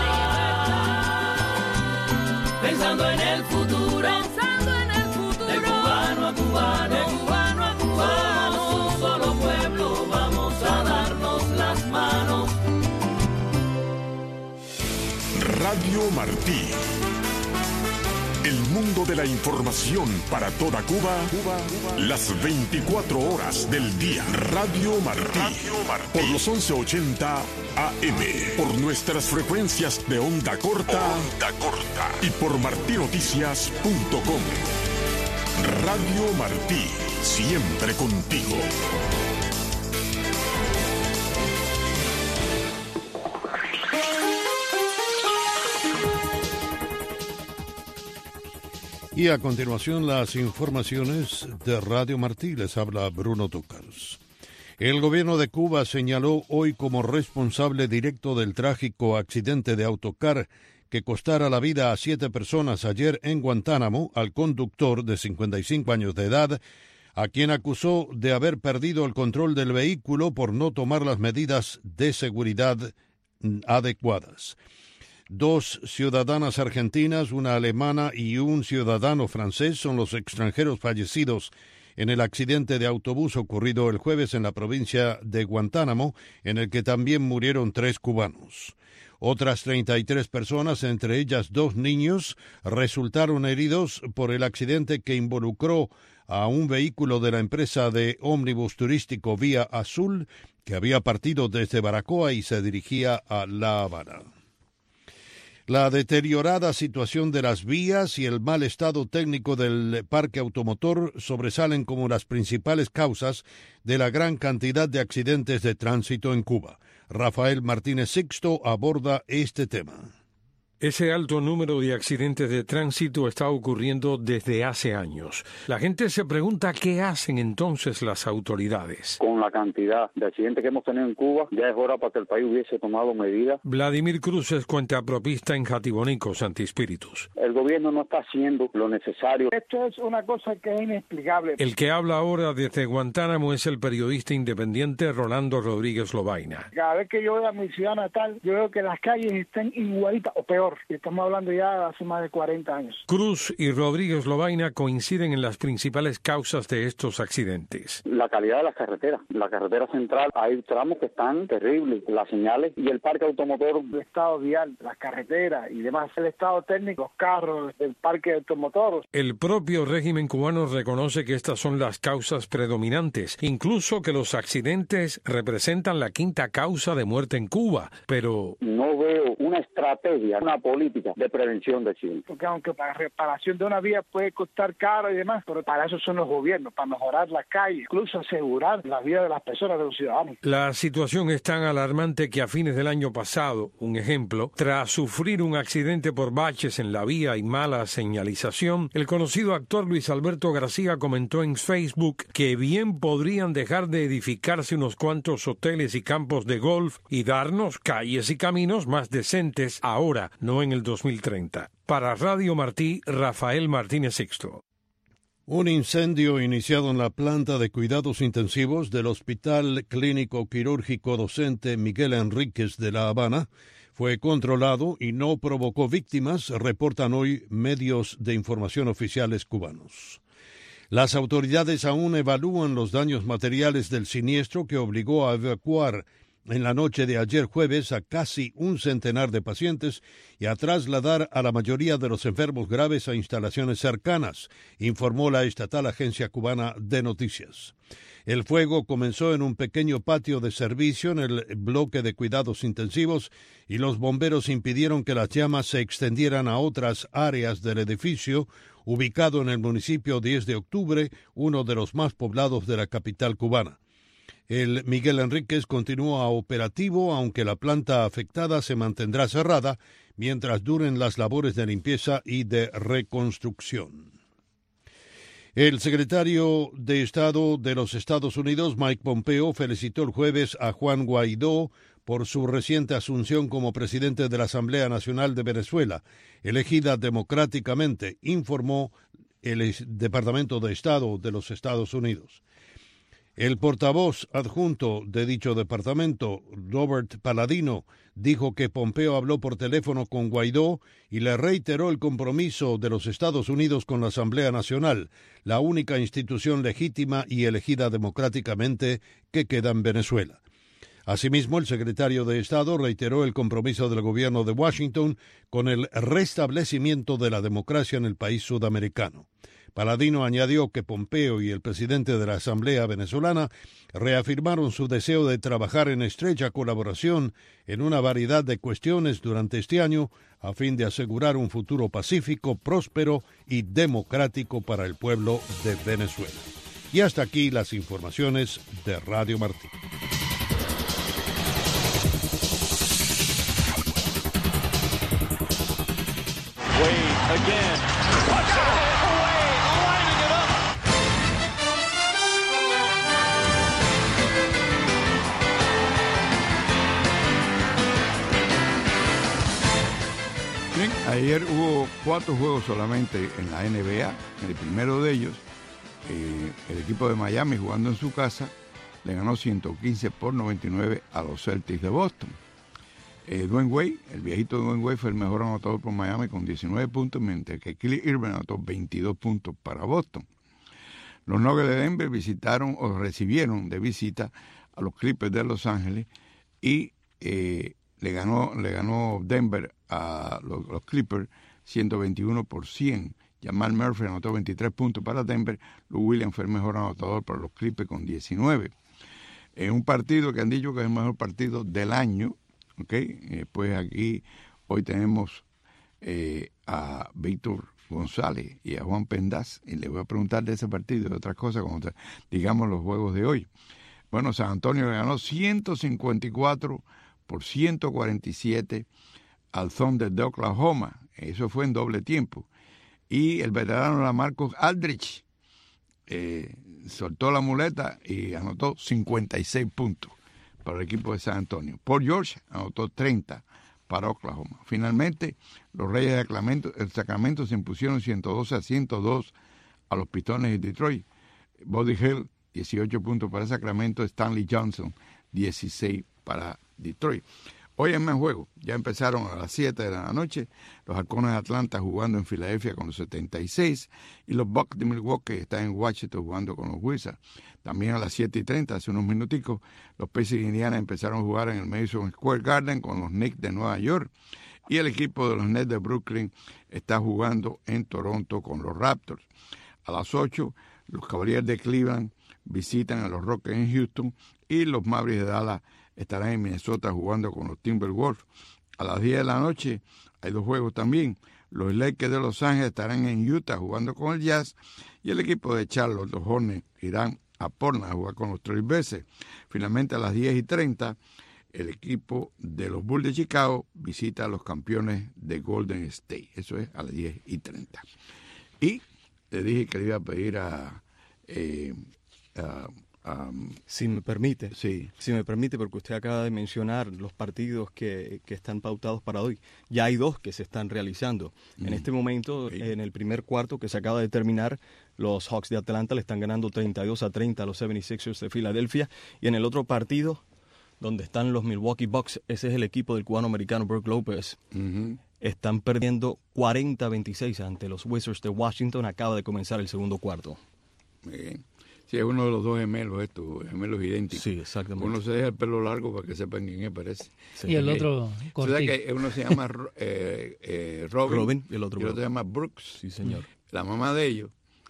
Pensando en el futuro, pensando en el futuro, de cubano a cubano, de cubano a cubano, somos un solo pueblo, vamos a darnos las manos. Radio Martí, El mundo de la información para toda Cuba, Cuba, Cuba. Las veinticuatro horas del día. Radio Martí. Radio Martí. Por los once ochenta A M. Por nuestras frecuencias de onda corta. Onda corta. Y por martinoticias punto com. Radio Martí. Siempre contigo. Y a continuación las informaciones de Radio Martí. Les habla Bruno Túcaros. El gobierno de Cuba señaló hoy como responsable directo del trágico accidente de autocar que costara la vida a siete personas ayer en Guantánamo al conductor de cincuenta y cinco años de edad, a quien acusó de haber perdido el control del vehículo por no tomar las medidas de seguridad adecuadas. Dos ciudadanas argentinas, una alemana y un ciudadano francés son los extranjeros fallecidos en el accidente de autobús ocurrido el jueves en la provincia de Guantánamo, en el que también murieron tres cubanos. Otras treinta y tres personas, entre ellas dos niños, resultaron heridos por el accidente que involucró a un vehículo de la empresa de ómnibus turístico Vía Azul, que había partido desde Baracoa y se dirigía a La Habana. La deteriorada situación de las vías y el mal estado técnico del parque automotor sobresalen como las principales causas de la gran cantidad de accidentes de tránsito en Cuba. Rafael Martínez Sixto aborda este tema. Ese alto número de accidentes de tránsito está ocurriendo desde hace años. La gente se pregunta qué hacen entonces las autoridades. Con la cantidad de accidentes que hemos tenido en Cuba, ya es hora para que el país hubiese tomado medidas. Vladimir Cruz es cuentapropista en Jatibonico, Santi Espíritus. El gobierno no está haciendo lo necesario. Esto es una cosa que es inexplicable. El que habla ahora desde Guantánamo es el periodista independiente Rolando Rodríguez Lobaina. Cada vez que yo voy a mi ciudad natal, yo veo que las calles están igualitas o peor. Y estamos hablando ya de hace más de cuarenta años. Cruz y Rodríguez Lobaina coinciden en las principales causas de estos accidentes. La calidad de las carreteras. La carretera central, hay tramos que están terribles. Las señales y el parque automotor. El estado vial, las carreteras y demás. El estado técnico, los carros, el parque automotor. El propio régimen cubano reconoce que estas son las causas predominantes. Incluso que los accidentes representan la quinta causa de muerte en Cuba. Pero no veo una estrategia, una política de prevención de accidentes. Porque aunque la reparación de una vía puede costar caro y demás, pero para eso son los gobiernos, para mejorar las calles, incluso asegurar la vida de las personas, de los ciudadanos. La situación es tan alarmante que a fines del año pasado, un ejemplo, tras sufrir un accidente por baches en la vía y mala señalización, el conocido actor Luis Alberto García comentó en Facebook que bien podrían dejar de edificarse unos cuantos hoteles y campos de golf y darnos calles y caminos más decentes ahora, no en el dos mil treinta. Para Radio Martí, Rafael Martínez Sixto. Un incendio iniciado en la planta de cuidados intensivos del Hospital Clínico Quirúrgico Docente Miguel Enríquez de La Habana fue controlado y no provocó víctimas, reportan hoy medios de información oficiales cubanos. Las autoridades aún evalúan los daños materiales del siniestro que obligó a evacuar en la noche de ayer jueves a casi un centenar de pacientes y a trasladar a la mayoría de los enfermos graves a instalaciones cercanas, informó la estatal Agencia Cubana de Noticias. El fuego comenzó en un pequeño patio de servicio en el bloque de cuidados intensivos y los bomberos impidieron que las llamas se extendieran a otras áreas del edificio, ubicado en el municipio diez de octubre, uno de los más poblados de la capital cubana. El Miguel Enríquez continúa operativo, aunque la planta afectada se mantendrá cerrada mientras duren las labores de limpieza y de reconstrucción. El secretario de Estado de los Estados Unidos, Mike Pompeo, felicitó el jueves a Juan Guaidó por su reciente asunción como presidente de la Asamblea Nacional de Venezuela, elegida democráticamente, informó el Departamento de Estado de los Estados Unidos. El portavoz adjunto de dicho departamento, Robert Paladino, dijo que Pompeo habló por teléfono con Guaidó y le reiteró el compromiso de los Estados Unidos con la Asamblea Nacional, la única institución legítima y elegida democráticamente que queda en Venezuela. Asimismo, el secretario de Estado reiteró el compromiso del gobierno de Washington con el restablecimiento de la democracia en el país sudamericano. Paladino añadió que Pompeo y el presidente de la Asamblea venezolana reafirmaron su deseo de trabajar en estrecha colaboración en una variedad de cuestiones durante este año a fin de asegurar un futuro pacífico, próspero y democrático para el pueblo de Venezuela. Y hasta aquí las informaciones de Radio Martí. Wade again. Bien, ayer hubo cuatro juegos solamente en la N B A. El primero de ellos, eh, el equipo de Miami, jugando en su casa, le ganó ciento quince por noventa y nueve a los Celtics de Boston. Eh, Dwayne Wade, el viejito Dwayne Wade, fue el mejor anotador por Miami con diecinueve puntos, mientras que Kyrie Irving anotó veintidós puntos para Boston. Los Nuggets de Denver visitaron o recibieron de visita a los Clippers de Los Ángeles y eh, le ganó le ganó Denver a los, los Clippers ciento veintiuno por cien. Jamal Murphy anotó veintitrés puntos para Denver. Lou Williams fue el mejor anotador para los Clippers con diecinueve. En un partido que han dicho que es el mejor partido del año, ¿ok? Eh, pues aquí hoy tenemos eh, a Víctor González y a Juan Pendaz, y le voy a preguntar de ese partido y de otras cosas, como digamos los juegos de hoy. Bueno, San Antonio le ganó ciento cincuenta y cuatro por ciento cuarenta y siete al Thunder de Oklahoma. Eso fue en doble tiempo. Y el veterano Lamarcus Aldridge eh, soltó la muleta y anotó cincuenta y seis puntos para el equipo de San Antonio. Paul George anotó treinta para Oklahoma. Finalmente, los Reyes de Sacramento, el Sacramento se impusieron ciento doce a ciento dos a los Pistones de Detroit. Buddy Hield, dieciocho puntos para Sacramento. Stanley Johnson, dieciséis para Detroit. Hoy es más juego. Ya empezaron a las siete de la noche. Los Halcones de Atlanta jugando en Filadelfia con los setenta y seis. Y los Bucks de Milwaukee están en Washington jugando con los Wizards. También a las siete y treinta, hace unos minuticos, los Pacers de Indiana empezaron a jugar en el Madison Square Garden con los Knicks de Nueva York. Y el equipo de los Nets de Brooklyn está jugando en Toronto con los Raptors. A las ocho, los Cavaliers de Cleveland visitan a los Rockets en Houston. Y los Mavericks de Dallas estarán en Minnesota jugando con los Timberwolves. A las diez de la noche hay dos juegos también. Los Lakers de Los Ángeles estarán en Utah jugando con el Jazz. Y el equipo de Charlotte, los Hornets, irán a Portland a jugar con los Trailblazers. Finalmente a las diez y treinta, el equipo de los Bulls de Chicago visita a los campeones de Golden State. Eso es a las diez y treinta. Y te dije que le iba a pedir a... Eh, a Um, si me permite, sí. si me permite, porque usted acaba de mencionar los partidos que, que están pautados para hoy. Ya hay dos que se están realizando. Mm. En este momento, sí. En el primer cuarto que se acaba de terminar, los Hawks de Atlanta le están ganando treinta y dos a treinta a los setenta y seis ers de Filadelfia. Y en el otro partido, donde están los Milwaukee Bucks, ese es el equipo del cubano-americano Brook López. Uh-huh. Están perdiendo cuarenta a veintiséis ante los Wizards de Washington. Acaba de comenzar el segundo cuarto. Muy bien. Sí, es uno de los dos gemelos estos, gemelos idénticos. Sí, exactamente. Uno se deja el pelo largo para que sepan quién es, parece. Sí. Y el otro cortito. Que uno se llama eh, eh, Robin, Robin y el otro, y el otro se llama Brooks. Sí, señor. La mamá de ellos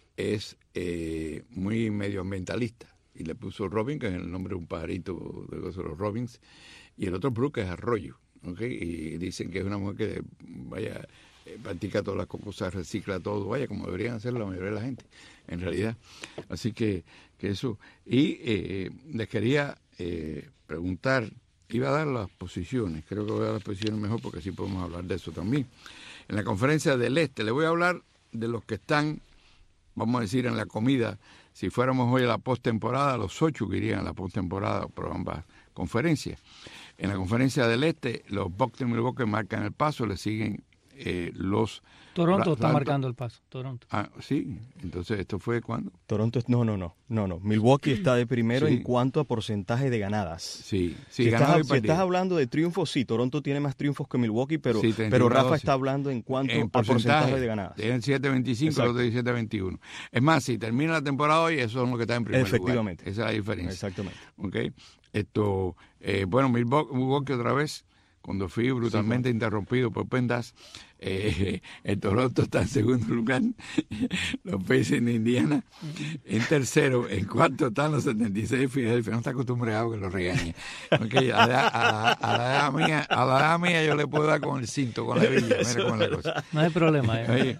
es eh, muy medioambientalista y le puso Robin, que es el nombre de un pajarito de los Robins, y el otro Brooks es Arroyo, ¿okay? Y dicen que es una mujer que vaya... practica todas las cosas, recicla todo, vaya, como deberían hacer la mayoría de la gente, en realidad. Así que, que eso. Y eh, les quería eh, preguntar, iba a dar las posiciones, creo que voy a dar las posiciones mejor porque así podemos hablar de eso también. En la conferencia del Este, le voy a hablar de los que están, vamos a decir, en la comida. Si fuéramos hoy a la postemporada, los ocho que irían a la postemporada por ambas conferencias. En la conferencia del Este, los Bucks de Milwaukee marcan el paso, le siguen eh, los... Toronto está marcando el paso, Toronto. Ah, sí, entonces ¿esto fue cuándo? Toronto, no, no, no, no, no. Milwaukee está de primero sí. en cuanto a porcentaje de ganadas. Sí, sí. Si, estás, si estás hablando de triunfos, sí, Toronto tiene más triunfos que Milwaukee, pero, sí, pero Rafa doce. Está hablando en cuanto en a porcentaje de ganadas. En siete veinticinco, los de siete veintiuno. Es más, si termina la temporada hoy, eso es lo que está en primer Efectivamente. lugar. Esa es la diferencia. Exactamente. Okay. Esto, eh, bueno, Milwaukee otra vez, cuando fui brutalmente sí, interrumpido por Pendas, eh, el Toronto está en segundo lugar, los Pacers de Indiana en tercero, en cuarto están los setenta y seis Filadelfia. No está acostumbrado que lo regañe. Okay, a, la, a, a, la edad mía, a la edad mía yo le puedo dar con el cinto, con la hebilla, mira cómo es la cosa. No hay problema. Eh. Oye,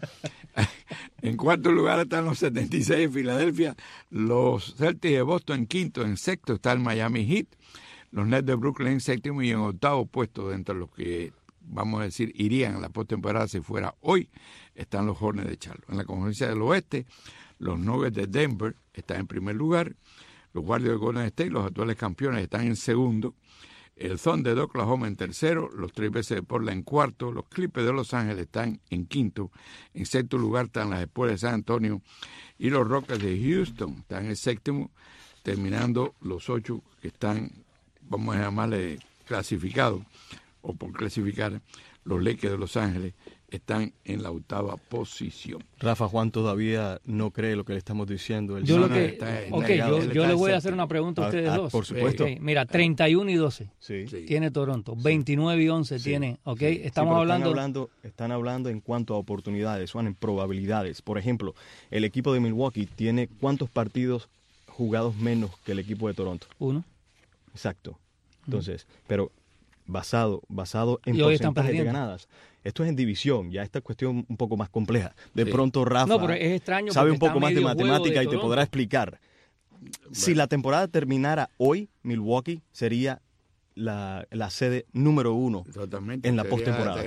en cuarto lugar están los setenta y seis Filadelfia, los Celtics de Boston en quinto, en sexto está el Miami Heat, los Nets de Brooklyn en séptimo y en octavo puesto dentro de los que, vamos a decir, irían a la postemporada si fuera hoy, están los Hornets de Charlotte. En la conferencia del oeste, los Nuggets de Denver están en primer lugar, los Warriors de Golden State, los actuales campeones, están en segundo, el Thunder de Oklahoma en tercero, los Trailblazers de Portland en cuarto, los Clippers de Los Ángeles están en quinto, en sexto lugar están las Spurs de San Antonio y los Rockets de Houston están en séptimo, terminando los ocho que están, vamos a llamarle clasificados, o por clasificar, los Lakers de Los Ángeles están en la octava posición. Rafa, Juan todavía no cree lo que le estamos diciendo. Yo, lo que, está, okay, está, yo, yo le voy a hacer una pregunta a ustedes ah, dos. Por supuesto. Okay, mira, treinta y uno y doce sí. tiene Toronto, veintinueve y once sí. tiene, ¿ok? Sí. Estamos sí, hablando... Están hablando... Están hablando en cuanto a oportunidades, Juan, en probabilidades. Por ejemplo, el equipo de Milwaukee tiene ¿cuántos partidos jugados menos que el equipo de Toronto? Uno. Exacto. Entonces, mm. pero basado, basado en porcentaje de ganadas. Esto es en división, ya esta cuestión un poco más compleja. De sí. pronto Rafa no, pero es extraño sabe un poco más de matemática de y te podrá explicar. Bueno. Si la temporada terminara hoy, Milwaukee sería la, la sede número uno Totalmente. en la postemporada.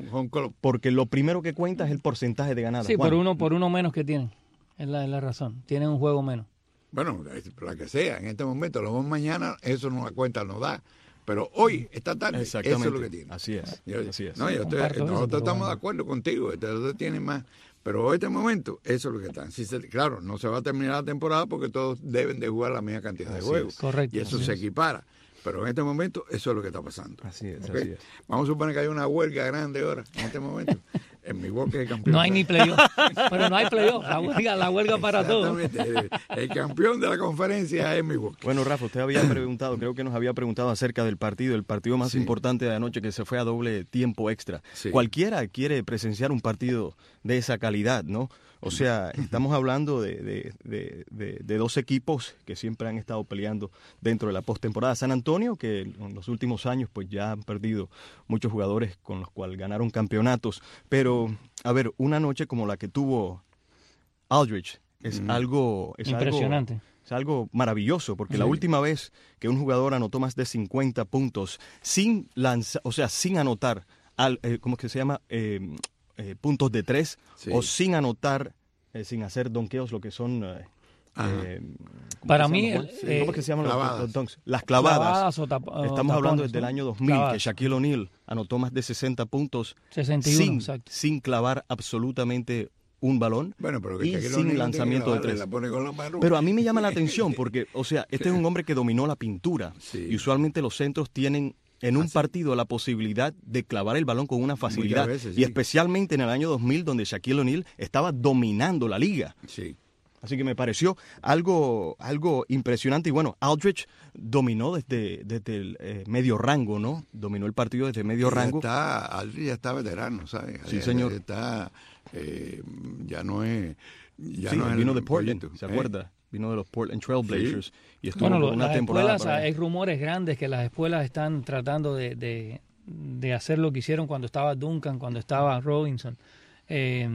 Porque lo primero que cuenta es el porcentaje de ganadas. Sí, Juan. por uno, por uno menos que tienen. Es la, es la razón. Tienen un juego menos. Bueno, la que sea, en este momento, lo vemos mañana, eso no la cuenta, no da. Pero hoy, esta tarde, eso es lo que tiene. Así es. Yo, así es. No, yo estoy, nosotros eso, estamos bueno. de acuerdo contigo, ustedes tienen más. Pero hoy, este momento, eso es lo que están. Si se, claro, no se va a terminar la temporada porque todos deben de jugar la misma cantidad de así juegos. Es. Correcto. Y eso se equipara. Pero en este momento, eso es lo que está pasando. Así es, ¿Okay? así es. Vamos a suponer que hay una huelga grande ahora, en este momento. En Milwaukee es campeón. No hay ni playoff. Pero no hay playoff. La huelga, la huelga para todos. El, el campeón de la conferencia es Milwaukee. Bueno, Rafa, usted había preguntado, creo que nos había preguntado acerca del partido, el partido más sí. importante de anoche que se fue a doble tiempo extra. Sí. Cualquiera quiere presenciar un partido de esa calidad, ¿no? O sea, estamos hablando de, de, de, de, de dos equipos que siempre han estado peleando dentro de la postemporada. San Antonio, que en los últimos años pues ya han perdido muchos jugadores con los cuales ganaron campeonatos. Pero, a ver, una noche como la que tuvo Aldridge es mm. algo... Es impresionante. Algo, es algo maravilloso, porque sí. la última vez que un jugador anotó más de cincuenta puntos sin lanzar, o sea, sin anotar, al, eh, ¿cómo es que se llama? Eh, Eh, puntos de tres sí. o sin anotar, eh, sin hacer donkeos, lo que son eh, eh, para mí el, eh, ¿cómo es que se llaman los, los donks? Las clavadas, clavadas o tap, o estamos tapones, hablando desde ¿no? el año dos mil clavadas. Que Shaquille O'Neal anotó más de sesenta puntos sesenta y uno, sin, exacto. sin clavar absolutamente un balón bueno, pero que y sin lanzamiento de tres. La pero a mí me llama la atención porque, o sea, este es un hombre que dominó la pintura sí. y usualmente los centros tienen en un Así. partido la posibilidad de clavar el balón con una facilidad veces, sí. y especialmente en el año dos mil donde Shaquille O'Neal estaba dominando la liga. Sí. Así que me pareció algo algo impresionante y bueno, Aldridge dominó desde, desde el eh, medio rango, ¿no? Dominó el partido desde medio ya rango. Está, Aldridge ya está veterano, ¿sabes? Sí, señor. Está, eh, ya no es... Ya sí, no es vino el de Portland, proyecto, ¿se ¿eh? acuerda? Vino de los Portland Trail Blazers sí. y estuvo bueno, una las temporada. Escuelas, hay rumores grandes que las escuelas están tratando de, de, de hacer lo que hicieron cuando estaba Duncan, cuando estaba Robinson, eh,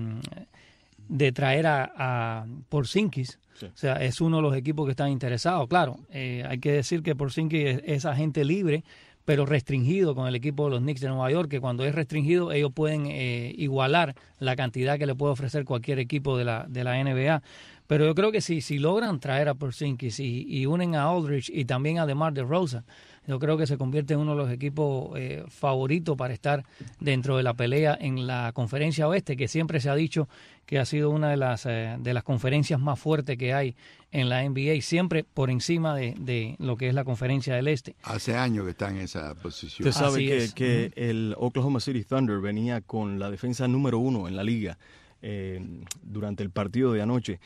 de traer a, a Porzingis. Sí. O sea, es uno de los equipos que están interesados. Claro, eh, hay que decir que Porzingis es, es agente libre, pero restringido con el equipo de los Knicks de Nueva York, que cuando es restringido ellos pueden eh, igualar la cantidad que le puede ofrecer cualquier equipo de la, de la N B A. Pero yo creo que si, si logran traer a Porzingis y, y unen a Aldridge y también a DeMar DeRozan, yo creo que se convierte en uno de los equipos eh, favoritos para estar dentro de la pelea en la Conferencia Oeste, que siempre se ha dicho que ha sido una de las eh, de las conferencias más fuertes que hay en la N B A, siempre por encima de, de lo que es la Conferencia del Este. Hace años que está en esa posición. Usted sabe Así que, es. que Uh-huh. el Oklahoma City Thunder venía con la defensa número uno en la liga eh, durante el partido de anoche,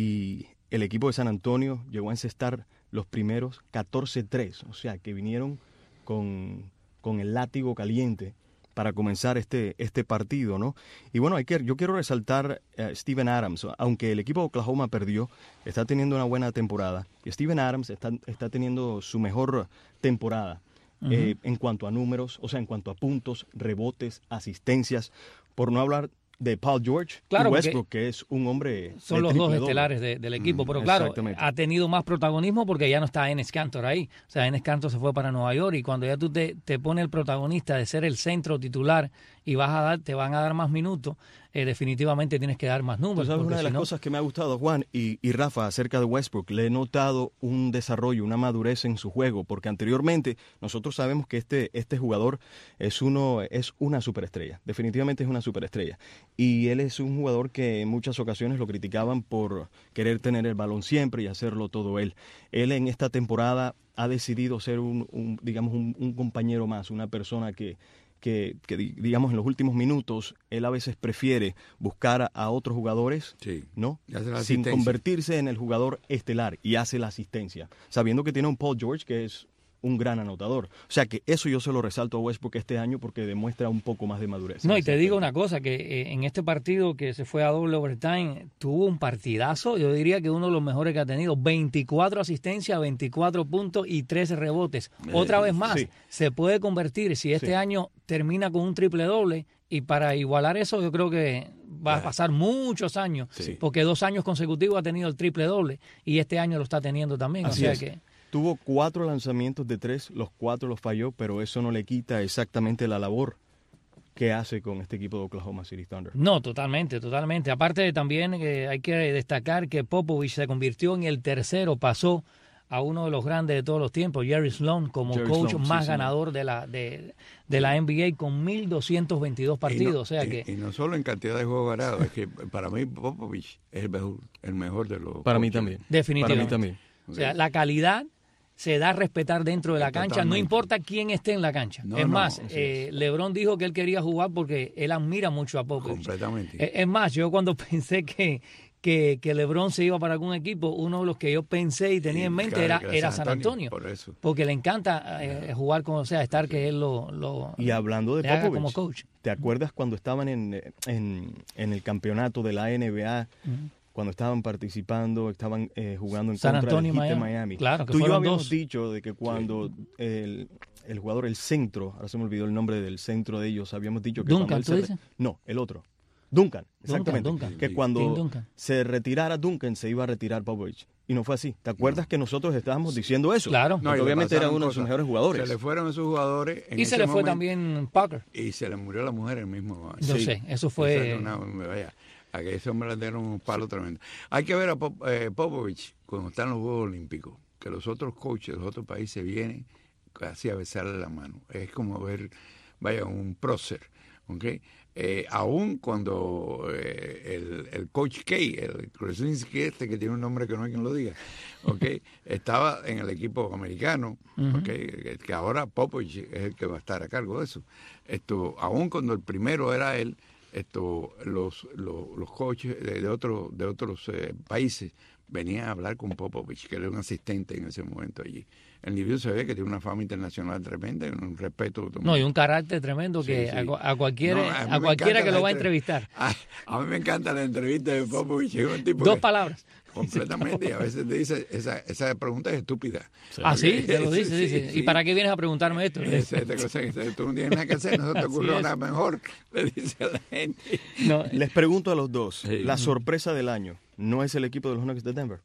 y el equipo de San Antonio llegó a encestar los primeros catorce tres, o sea que vinieron con, con el látigo caliente para comenzar este, este partido, ¿no? Y bueno, hay que, yo quiero resaltar a Steven Adams. Aunque el equipo de Oklahoma perdió, está teniendo una buena temporada. Y Steven Adams está, está teniendo su mejor temporada uh-huh. eh, en cuanto a números, o sea, en cuanto a puntos, rebotes, asistencias, por no hablar de Paul George claro, y Westbrook, que es un hombre son los dos doble. estelares de, del equipo, mm, pero claro, ha tenido más protagonismo porque ya no está Enes Kanter ahí, o sea, Enes Kanter se fue para Nueva York, y cuando ya tú te, te pones el protagonista de ser el centro titular y vas a dar, te van a dar más minutos, eh, definitivamente tienes que dar más números. ¿Sabes? Una de si las no... cosas que me ha gustado, Juan y, y Rafa, acerca de Westbrook, le he notado un desarrollo, una madurez en su juego, porque anteriormente nosotros sabemos que este, este jugador es, uno, es una superestrella, definitivamente es una superestrella, y él es un jugador que en muchas ocasiones lo criticaban por querer tener el balón siempre y hacerlo todo él. Él en esta temporada ha decidido ser un, un digamos, un, un compañero más, una persona que Que, que, digamos, en los últimos minutos, él a veces prefiere buscar a, a otros jugadores, sí. ¿no? Sin convertirse en el jugador estelar, y hace la asistencia, sabiendo que tiene un Paul George que es un gran anotador. O sea que eso yo se lo resalto a Westbrook este año porque demuestra un poco más de madurez. No, y te digo una cosa, que eh, en este partido que se fue a doble overtime, tuvo un partidazo, yo diría que uno de los mejores que ha tenido, veinticuatro asistencias, veinticuatro puntos y trece rebotes. Eh, Otra vez más, sí. se puede convertir, si este sí. año termina con un triple doble, y para igualar eso yo creo que va a pasar muchos años, sí. porque dos años consecutivos ha tenido el triple doble, y este año lo está teniendo también. Así o sea es. que Tuvo cuatro lanzamientos de tres, los cuatro los falló, pero eso no le quita exactamente la labor que hace con este equipo de Oklahoma City Thunder. No, totalmente, totalmente. Aparte de también eh, hay que destacar que Popovich se convirtió en el tercero, pasó a uno de los grandes de todos los tiempos, Jerry Sloan, como Jerry coach Sloan, más sí, ganador de la de, de la N B A con mil doscientos veintidós partidos. No, o sea y, que... y no solo en cantidad de juegos ganados, es que para mí Popovich es el mejor, el mejor de los... Para mí también. Definitivamente. Para mí también. O sea, la calidad se da a respetar dentro de la cancha, Totalmente. no importa quién esté en la cancha. No, es no, más, sí, eh, sí. LeBron dijo que él quería jugar porque él admira mucho a Popovich. Completamente. Es, es más, yo cuando pensé que, que, que LeBron se iba para algún equipo, uno de los que yo pensé y tenía Sí, en mente claro, era, que era era San San Antonio, Antonio. por eso. Porque le encanta eh, jugar con, o sea, estar que él lo, lo Y hablando de le haga Popovich, como coach. ¿te acuerdas cuando estaban en, en, en el campeonato de la N B A? Uh-huh. Cuando estaban participando, estaban eh, jugando en San contra Antonio, del Heat Miami. de Miami. Claro, que Tú y yo habíamos dos. dicho de que cuando sí. el, el jugador, el centro, ahora se me olvidó el nombre del centro de ellos, habíamos dicho que Duncan, cuando él ¿tú se dices? No, el otro. Duncan, exactamente. Duncan, Duncan. Que cuando Duncan. se retirara Duncan, se iba a retirar Popovich. Y no fue así. ¿Te acuerdas no. que nosotros estábamos diciendo eso? Claro. No, obviamente era uno de sus mejores jugadores. Se le fueron esos jugadores. En y ese se le fue momento, también Parker. Y se le murió la mujer el mismo año. Yo sí. sé, eso fue... Una, vaya, a que ese hombre le dieron un palo sí. tremendo. Hay que ver a Pop, eh, Popovich cuando están los Juegos Olímpicos, que los otros coaches de los otros países vienen casi a besarle la mano. Es como ver, vaya, un prócer, ¿ok? Eh, aún cuando eh, el, el coach K, el Krasinski este, que tiene un nombre que no hay quien lo diga, ¿okay? estaba en el equipo americano, uh-huh. ¿okay? que ahora Popovich es el que va a estar a cargo de eso. Esto, aún cuando el primero era él, esto, los, los, los coaches de, de, otro, de otros eh, países venían a hablar con Popovich, que era un asistente en ese momento allí. El individuo se ve que tiene una fama internacional tremenda, un respeto. No, y un carácter tremendo que sí, sí. A, a cualquiera, no, a a cualquiera que lo va a entrevistar. A, a mí me encanta la entrevista de Popovich. Es un tipo Dos que, palabras. Completamente, y a veces te dice, esa, esa pregunta es estúpida. Sí. ¿Ah, sí? Te lo dice, dice. Sí, ¿y sí. para qué vienes a preguntarme esto? Esa, esta cosa, tú no tienes nada que hacer, no se te ocurrió nada mejor, le dice a la gente. No, les pregunto a los dos, sí. la sorpresa del año, ¿no es el equipo de los Nuggets de Denver?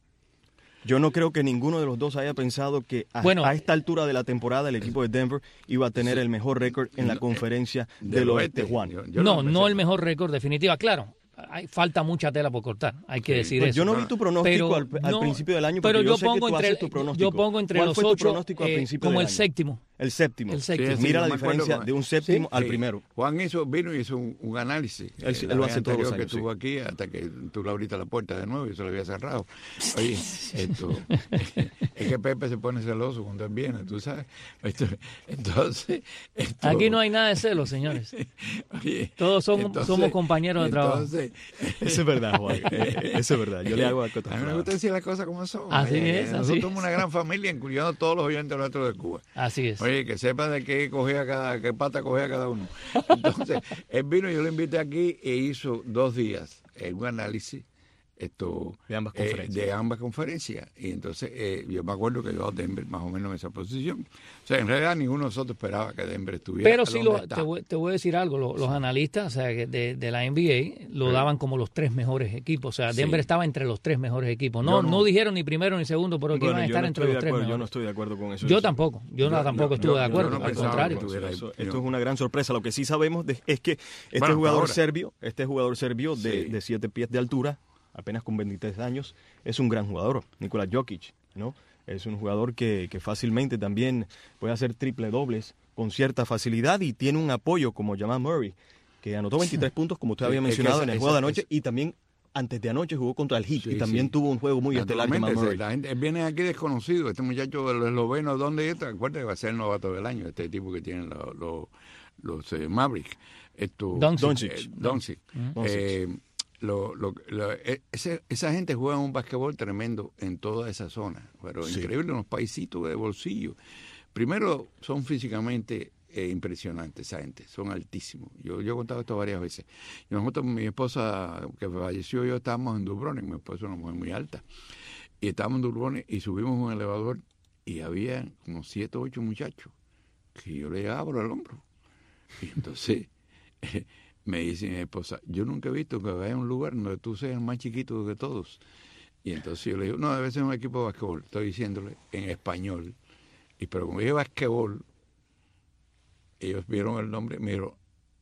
Yo no creo que ninguno de los dos haya pensado que a, bueno, a esta altura de la temporada el equipo de Denver iba a tener sí. el mejor récord en la conferencia del, del oeste, Juan. Yo, yo no, no el mejor récord, definitiva. Claro, hay, falta mucha tela por cortar, hay que sí. decir pues eso. Yo no vi tu pronóstico pero, al, al no, principio del año, pero yo, yo sé pongo que tú entre, haces tu pronóstico. Yo pongo entre ¿Cuál los fue tu ocho pronóstico al eh, principio como del el año? séptimo. El séptimo. El séptimo. Sí, sí, Mira la me diferencia con, de un séptimo sí, al sí. primero. Juan hizo, vino y hizo un, un análisis. Él, él lo hace todos los años. Que estuvo sí. aquí hasta que tú le abriste la puerta de nuevo y se lo había cerrado. Oye, esto, es que Pepe se pone celoso cuando él viene, tú sabes. Esto, entonces, esto, aquí no hay nada de celos, señores. Oye, todos somos, entonces, somos compañeros de trabajo. Entonces, eso es verdad, Juan. Eso es verdad. Yo le hago algo. A mí me gusta decir las cosas como son. Así Oye, es. Nosotros así somos es. una gran familia, incluyendo todos los oyentes nuestros de Cuba. Así es. Oye, que sepan de qué cogía cada, qué pata cogía cada uno. Entonces, él vino, yo lo invité aquí e hizo dos días eh, un análisis esto de ambas eh, conferencias. de ambas conferencias. Y entonces eh, yo me acuerdo que yo a Denver más o menos en esa posición. O sea, en realidad ninguno de nosotros esperaba que Denver estuviera. Pero sí, lo, te, voy, te voy a decir algo, los, los analistas, o sea, de, de la N B A lo sí. daban como los tres mejores equipos. O sea, Denver sí. estaba entre los tres mejores equipos. No, no, no dijeron ni primero ni segundo, pero que bueno, iban a estar no entre los tres mejores. Yo no estoy de acuerdo con eso. Yo eso. tampoco, yo no, tampoco no, estuve yo, de acuerdo, no al contrario. Eso, esto es una gran sorpresa. Lo que sí sabemos de, es que este bueno, jugador ahora. serbio, este jugador serbio de, sí. de siete pies de altura, apenas con veintitrés años, es un gran jugador, Nikola Jokic, ¿no? Es un jugador que, que fácilmente también puede hacer triple dobles con cierta facilidad y tiene un apoyo como Jamal Murray, que anotó veintitrés puntos, como usted había mencionado, esa, en el juego esa, de anoche, esa. y también antes de anoche jugó contra el Heat, sí, y también sí. tuvo un juego muy estelar. Jamal Murray. La gente viene aquí desconocido, este muchacho de los eslovenos, ¿dónde está? Acuérdate que va a ser el novato del año, este tipo que tienen los, los, los eh, Mavericks. Esto, Doncic. Eh, Doncic. Eh, Lo, lo, lo, ese, esa gente juega un basquetbol tremendo en toda esa zona, pero sí. increíble, unos paisitos de bolsillo. Primero, son físicamente eh, impresionantes esa gente, son altísimos. Yo, yo he contado esto varias veces. Y nosotros, mi esposa, que falleció, yo estábamos en Dubrovnik, mi esposa es una mujer muy alta, y estábamos en Dubrovnik y subimos un elevador y había como siete o ocho muchachos que yo le llegaba por el hombro. Y entonces... Eh, me dice mi esposa, yo nunca he visto que vaya a un lugar donde tú seas el más chiquito de todos. Y entonces yo le digo, no, debe ser un equipo de basquetbol. Estoy diciéndole en español. Y pero como dije basquetbol, ellos vieron el nombre, me dijeron,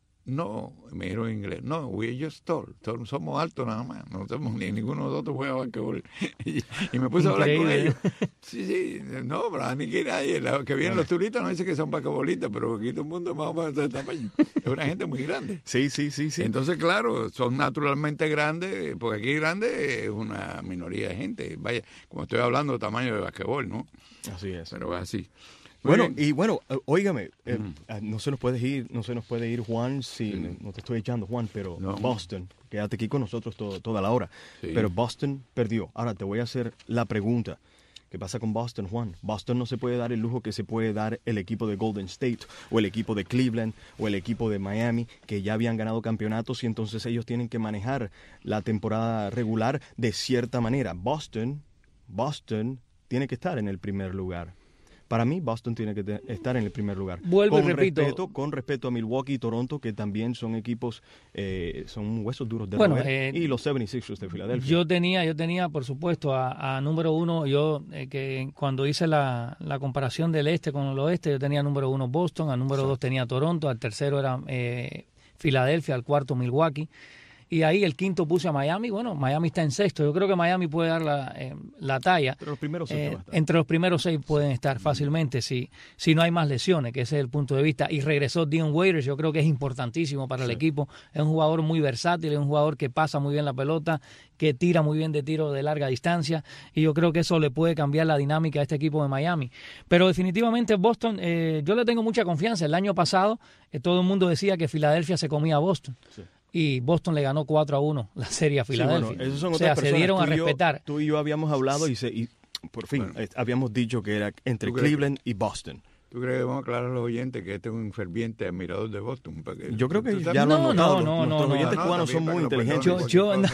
no, me dijeron en inglés, no, we're just tall, somos altos nada más, no somos ni ninguno de nosotros juega basquetbol. Y, y me puse Increíble. a hablar con ellos. Sí, sí, no, pero ni que nadie, los que vienen los turistas no dicen que son basquetbolistas, pero aquí todo el mundo es más o menos de tamaño. Es una gente muy grande. Sí, sí, sí, sí. Entonces, claro, son naturalmente grandes, porque aquí grande es una minoría de gente. Vaya, como estoy hablando de tamaño de basquetbol, ¿no? Así es. Pero es así. Bueno, y bueno, óigame, eh, mm. no se nos puede ir, no se nos puede ir, Juan, si sí. no te estoy echando, Juan, pero no. Boston, quédate aquí con nosotros todo, toda la hora. Sí. Pero Boston perdió. Ahora te voy a hacer la pregunta. ¿Qué pasa con Boston, Juan? Boston no se puede dar el lujo que se puede dar el equipo de Golden State o el equipo de Cleveland o el equipo de Miami, que ya habían ganado campeonatos y entonces ellos tienen que manejar la temporada regular de cierta manera. Boston, Boston tiene que estar en el primer lugar. Para mí, Boston tiene que te- estar en el primer lugar. Vuelvo con y repito. Respeto, con respeto a Milwaukee y Toronto, que también son equipos, eh, son huesos duros de Bueno, roer, eh, y los setenta y seis ers de Filadelfia. Yo tenía, yo tenía, por supuesto, a, a número uno, yo eh, que cuando hice la, la comparación del este con el oeste, yo tenía número uno Boston, al número sí. dos tenía Toronto, al tercero era eh, Filadelfia, al cuarto Milwaukee. Y ahí el quinto puse a Miami. Bueno, Miami está en sexto. Yo creo que Miami puede dar la, eh, la talla. Pero los primeros seis eh, entre los primeros seis pueden estar fácilmente si, si no hay más lesiones, que ese es el punto de vista. Y regresó Dion Waiters, yo creo que es importantísimo para sí. el equipo. Es un jugador muy versátil, es un jugador que pasa muy bien la pelota, que tira muy bien de tiro de larga distancia. Y yo creo que eso le puede cambiar la dinámica a este equipo de Miami. Pero definitivamente Boston, eh, yo le tengo mucha confianza. El año pasado eh, todo el mundo decía que Filadelfia se comía a Boston. Sí. Y Boston le ganó cuatro a uno la serie a Filadelfia. Sí, bueno, esos son o sea, otras se dieron personas. a Tú respetar. Yo, tú y yo habíamos hablado y, se, y por fin bueno. eh, habíamos dicho que era entre Cleveland y Boston. ¿Tú crees que vamos a aclarar a los oyentes que este es un ferviente admirador de Boston? Para que, yo creo que ya no, lo han notado. No, no, Nuestros no, oyentes no, cubanos no, son muy inteligentes. Yo, yo no.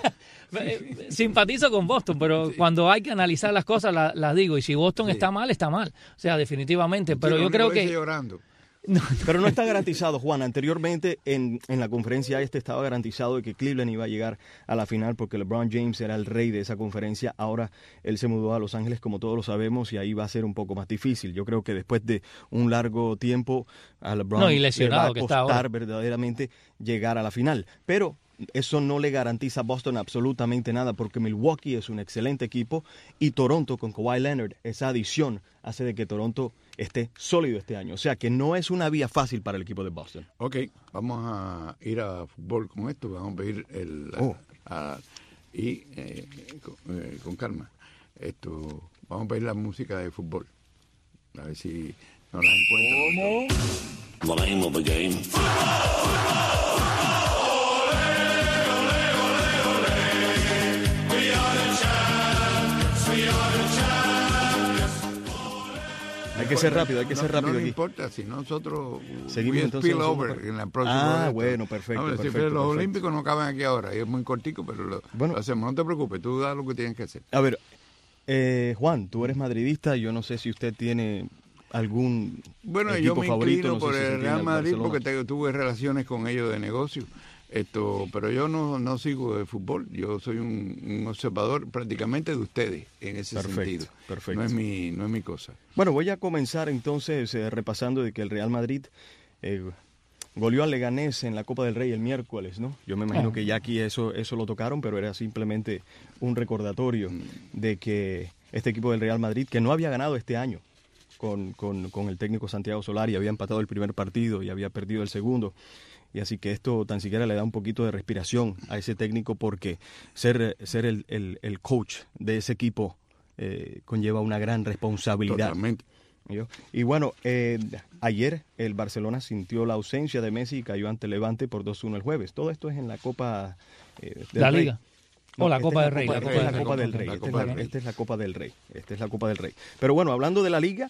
Simpatizo con Boston, pero sí. cuando hay que analizar las cosas las, las digo. Y si Boston sí. está mal, está mal. O sea, definitivamente. Pero sí, yo creo que... llorando. No, no. Pero no está garantizado, Juan. Anteriormente en, en la conferencia este estaba garantizado de que Cleveland iba a llegar a la final porque LeBron James era el rey de esa conferencia. Ahora él se mudó a Los Ángeles, como todos lo sabemos, y ahí va a ser un poco más difícil. Yo creo que después de un largo tiempo a LeBron no, y lesionado le va a que costar está ahora. verdaderamente llegar a la final. Pero eso no le garantiza a Boston absolutamente nada, porque Milwaukee es un excelente equipo y Toronto con Kawhi Leonard, esa adición hace de que Toronto esté sólido este año. O sea que no es una vía fácil para el equipo de Boston. Ok, vamos a ir a fútbol con esto, vamos a pedir el... Oh. A, a, y eh, con, eh, con calma, esto, vamos a pedir la música de fútbol, a ver si nos la encuentran. The name of the game. Hay que ser rápido, hay que ser no, rápido no aquí. No importa, si nosotros seguimos entonces spill over en la próxima. Ah, bueno, perfecto, no, perfecto, si los perfecto. Olímpicos no caben aquí ahora, es muy cortico, pero lo, bueno, lo hacemos. No te preocupes, tú da lo que tienes que hacer. A ver, eh, Juan, tú eres madridista, yo no sé si usted tiene algún bueno, equipo yo me favorito, inclino no sé por si se el tiene Real al Madrid Barcelona. porque te, tuve relaciones con ellos de negocio. Esto, pero yo no, no sigo de fútbol, yo soy un, un observador prácticamente de ustedes en ese Perfecto, sentido. perfecto. No es mi, no es mi cosa. Bueno, voy a comenzar entonces eh, repasando de que el Real Madrid eh, goleó al Leganés en la Copa del Rey el miércoles, ¿no? Yo me imagino Ah. que ya aquí eso, eso lo tocaron, pero era simplemente un recordatorio Mm. de que este equipo del Real Madrid, que no había ganado este año con, con, con el técnico Santiago Solari, había empatado el primer partido y había perdido el segundo. Y así que esto tan siquiera le da un poquito de respiración a ese técnico, porque ser, ser el, el, el coach de ese equipo eh, conlleva una gran responsabilidad. Totalmente. ¿Yo? Y bueno, eh, ayer el Barcelona sintió la ausencia de Messi y cayó ante Levante por dos uno el jueves. Todo esto es en la Copa eh, del La Rey. Liga. O la esta Copa es del Rey, la esta Copa es del la Rey. Copa del Rey. La Esta es Copa la- del Rey. esta es la Copa del Rey. Esta es la Copa del Rey. Pero bueno, hablando de la Liga,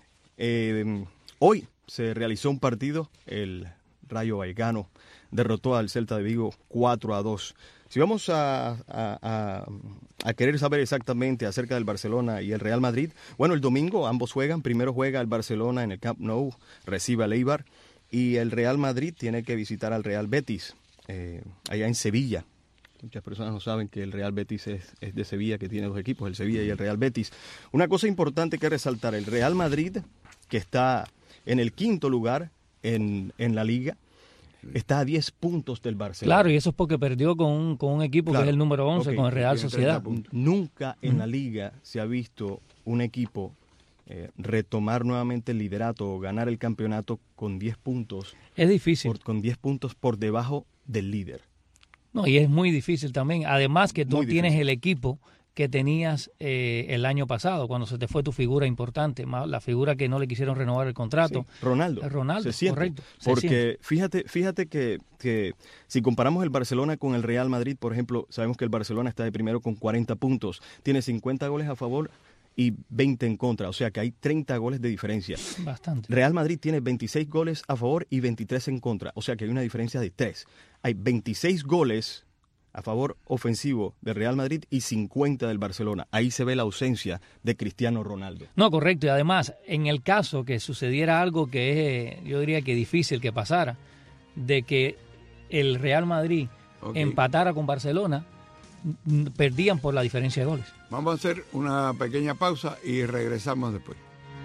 eh, hoy se realizó un partido, el Rayo Vallecano derrotó al Celta de Vigo cuatro a dos. Si vamos a, a, a, a querer saber exactamente acerca del Barcelona y el Real Madrid, bueno, el domingo ambos juegan. Primero juega el Barcelona en el Camp Nou, recibe al Eibar, y el Real Madrid tiene que visitar al Real Betis, eh, allá en Sevilla. Muchas personas no saben que el Real Betis es, es de Sevilla, que tiene dos equipos, el Sevilla y el Real Betis. Una cosa importante que resaltar, el Real Madrid, que está en el quinto lugar en, en la Liga, está a diez puntos del Barcelona. Claro, y eso es porque perdió con un, con un equipo Claro. que es el número once, Ok, con el Real tiene Sociedad. treinta puntos. Nunca en la Liga se ha visto un equipo eh, retomar nuevamente el liderato o ganar el campeonato con diez puntos. Es difícil. Por, con diez puntos por debajo del líder. No, y es muy difícil también. Además que tú Muy tienes difícil. el equipo que tenías eh, el año pasado, cuando se te fue tu figura importante, más la figura que no le quisieron renovar el contrato. Sí, Ronaldo. Eh, Ronaldo, se siente, correcto. se Porque siente. fíjate, fíjate que, que si comparamos el Barcelona con el Real Madrid, por ejemplo, sabemos que el Barcelona está de primero con cuarenta puntos, tiene cincuenta goles a favor y veinte en contra, o sea que hay treinta goles de diferencia. Bastante. Real Madrid tiene veintiséis goles a favor y veintitrés en contra, o sea que hay una diferencia de tres. Hay veintiséis goles a favor ofensivo del Real Madrid y cincuenta del Barcelona. Ahí se ve la ausencia de Cristiano Ronaldo. No, correcto. Y además, en el caso que sucediera algo que es, yo diría que difícil que pasara, de que el Real Madrid Ok. empatara con Barcelona, n- perdían por la diferencia de goles. Vamos a hacer una pequeña pausa y regresamos después.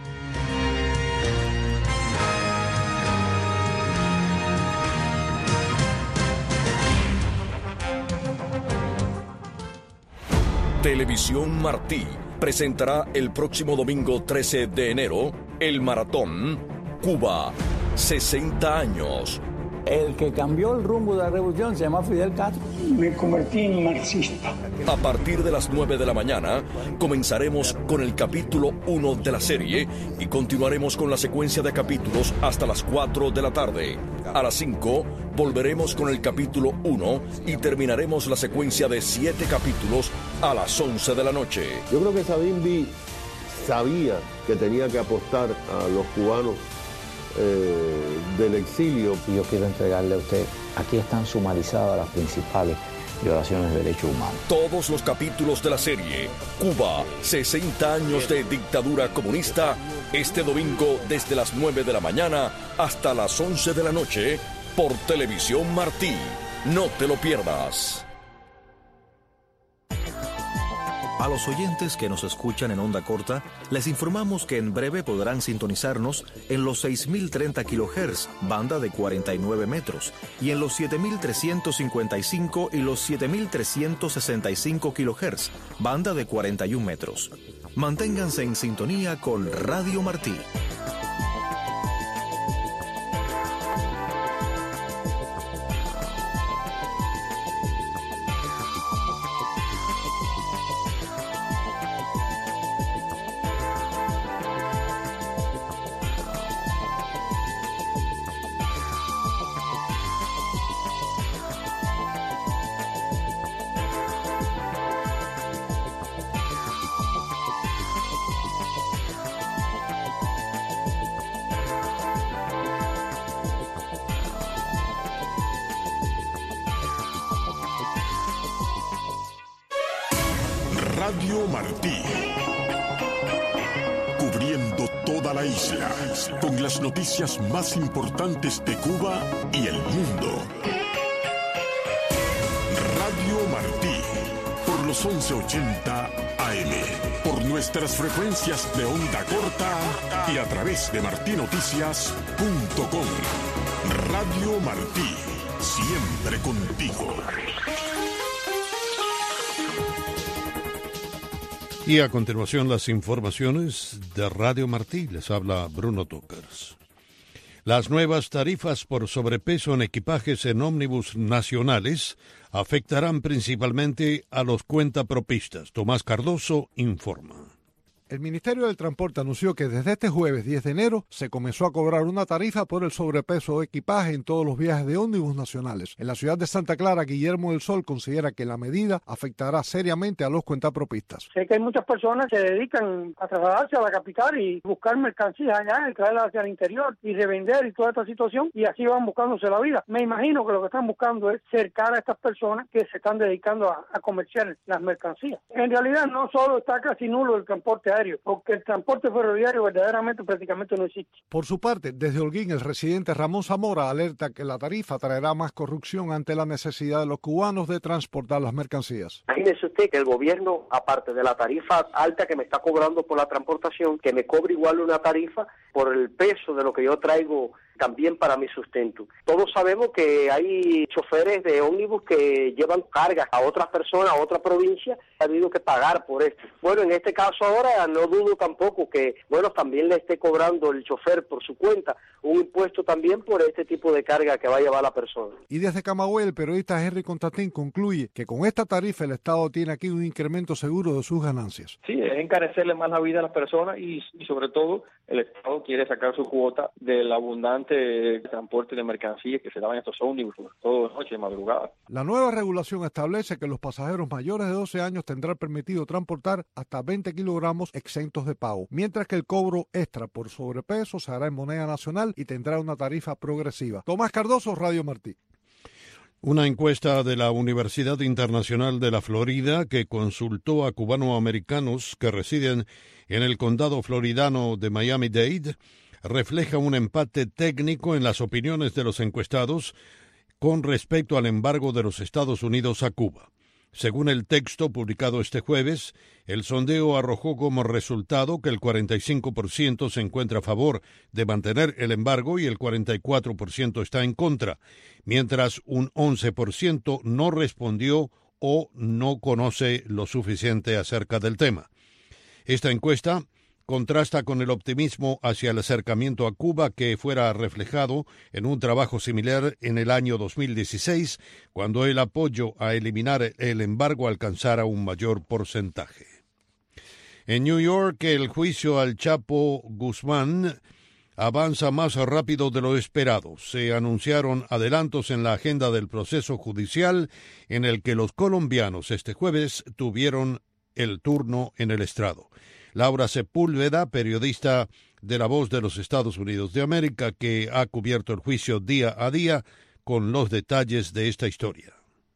Televisión Martí presentará el próximo domingo trece de enero el maratón Cuba, sesenta años. El que cambió el rumbo de la revolución se llama Fidel Castro. Me convertí en marxista. A partir de las nueve de la mañana comenzaremos con el capítulo uno de la serie y continuaremos con la secuencia de capítulos hasta las cuatro de la tarde. A las cinco volveremos con el capítulo uno y terminaremos la secuencia de siete capítulos a las once de la noche. Yo creo que Savimbi sabía que tenía que apostar a los cubanos eh, del exilio. Y yo quiero entregarle a usted, aquí están sumarizadas las principales violaciones de derechos humanos. Todos los capítulos de la serie Cuba, sesenta años de dictadura comunista, este domingo desde las nueve de la mañana hasta las once de la noche por Televisión Martí. No te lo pierdas. A los oyentes que nos escuchan en onda corta, les informamos que en breve podrán sintonizarnos en los seis mil treinta kilohertz, banda de cuarenta y nueve metros, y en los siete mil trescientos cincuenta y cinco y los siete mil trescientos sesenta y cinco kilohertz, banda de cuarenta y un metros. Manténganse en sintonía con Radio Martí. Radio Martí, cubriendo toda la isla, con las noticias más importantes de Cuba y el mundo. Radio Martí, por los once ochenta A M, por nuestras frecuencias de onda corta y a través de martí noticias punto com. Radio Martí, siempre contigo. Y a continuación las informaciones de Radio Martí. Les habla Bruno Tokers. Las nuevas tarifas por sobrepeso en equipajes en ómnibus nacionales afectarán principalmente a los cuentapropistas. Tomás Cardoso informa. El Ministerio del Transporte anunció que desde este jueves diez de enero se comenzó a cobrar una tarifa por el sobrepeso de equipaje en todos los viajes de ómnibus nacionales. En la ciudad de Santa Clara, Guillermo del Sol considera que la medida afectará seriamente a los cuentapropistas. Sé que hay muchas personas que se dedican a trasladarse a la capital y buscar mercancías allá y traerlas hacia el interior y revender y toda esta situación, y así van buscándose la vida. Me imagino que lo que están buscando es cercar a estas personas que se están dedicando a, a comerciar las mercancías. En realidad no solo está casi nulo el transporte aéreo, porque el transporte ferroviario verdaderamente prácticamente no existe. Por su parte, desde Holguín, el residente Ramón Zamora alerta que la tarifa traerá más corrupción ante la necesidad de los cubanos de transportar las mercancías. Imagínese usted que el gobierno, aparte de la tarifa alta que me está cobrando por la transportación, que me cobre igual una tarifa por el peso de lo que yo traigo también para mi sustento. Todos sabemos que hay choferes de ómnibus que llevan cargas a otras personas, a otra provincia, han tenido que pagar por esto. Bueno, en este caso ahora no dudo tampoco que, bueno, también le esté cobrando el chofer por su cuenta un impuesto también por este tipo de carga que va a llevar la persona. Y desde Camagüey, el periodista Henry Constantín concluye que con esta tarifa el Estado tiene aquí un incremento seguro de sus ganancias. Sí, es encarecerle más la vida a las personas y, y sobre todo el Estado quiere sacar su cuota del abundante transporte de mercancías que se daban en estos ómnibus, sobre todo de noche y madrugada. La nueva regulación establece que los pasajeros mayores de doce años tendrán permitido transportar hasta veinte kilogramos exentos de pago, mientras que el cobro extra por sobrepeso se hará en moneda nacional y tendrá una tarifa progresiva. Tomás Cardoso, Radio Martí. Una encuesta de la Universidad Internacional de la Florida que consultó a cubanoamericanos que residen en el condado floridano de Miami-Dade refleja un empate técnico en las opiniones de los encuestados con respecto al embargo de los Estados Unidos a Cuba. Según el texto publicado este jueves, el sondeo arrojó como resultado que el cuarenta y cinco por ciento se encuentra a favor de mantener el embargo y el cuarenta y cuatro por ciento está en contra, mientras un once por ciento no respondió o no conoce lo suficiente acerca del tema. Esta encuesta contrasta con el optimismo hacia el acercamiento a Cuba que fuera reflejado en un trabajo similar en el año dos mil dieciséis, cuando el apoyo a eliminar el embargo alcanzara un mayor porcentaje. En New York, el juicio al Chapo Guzmán avanza más rápido de lo esperado. Se anunciaron adelantos en la agenda del proceso judicial en el que los colombianos este jueves tuvieron el turno en el estrado. Laura Sepúlveda, periodista de La Voz de los Estados Unidos de América, que ha cubierto el juicio día a día con los detalles de esta historia.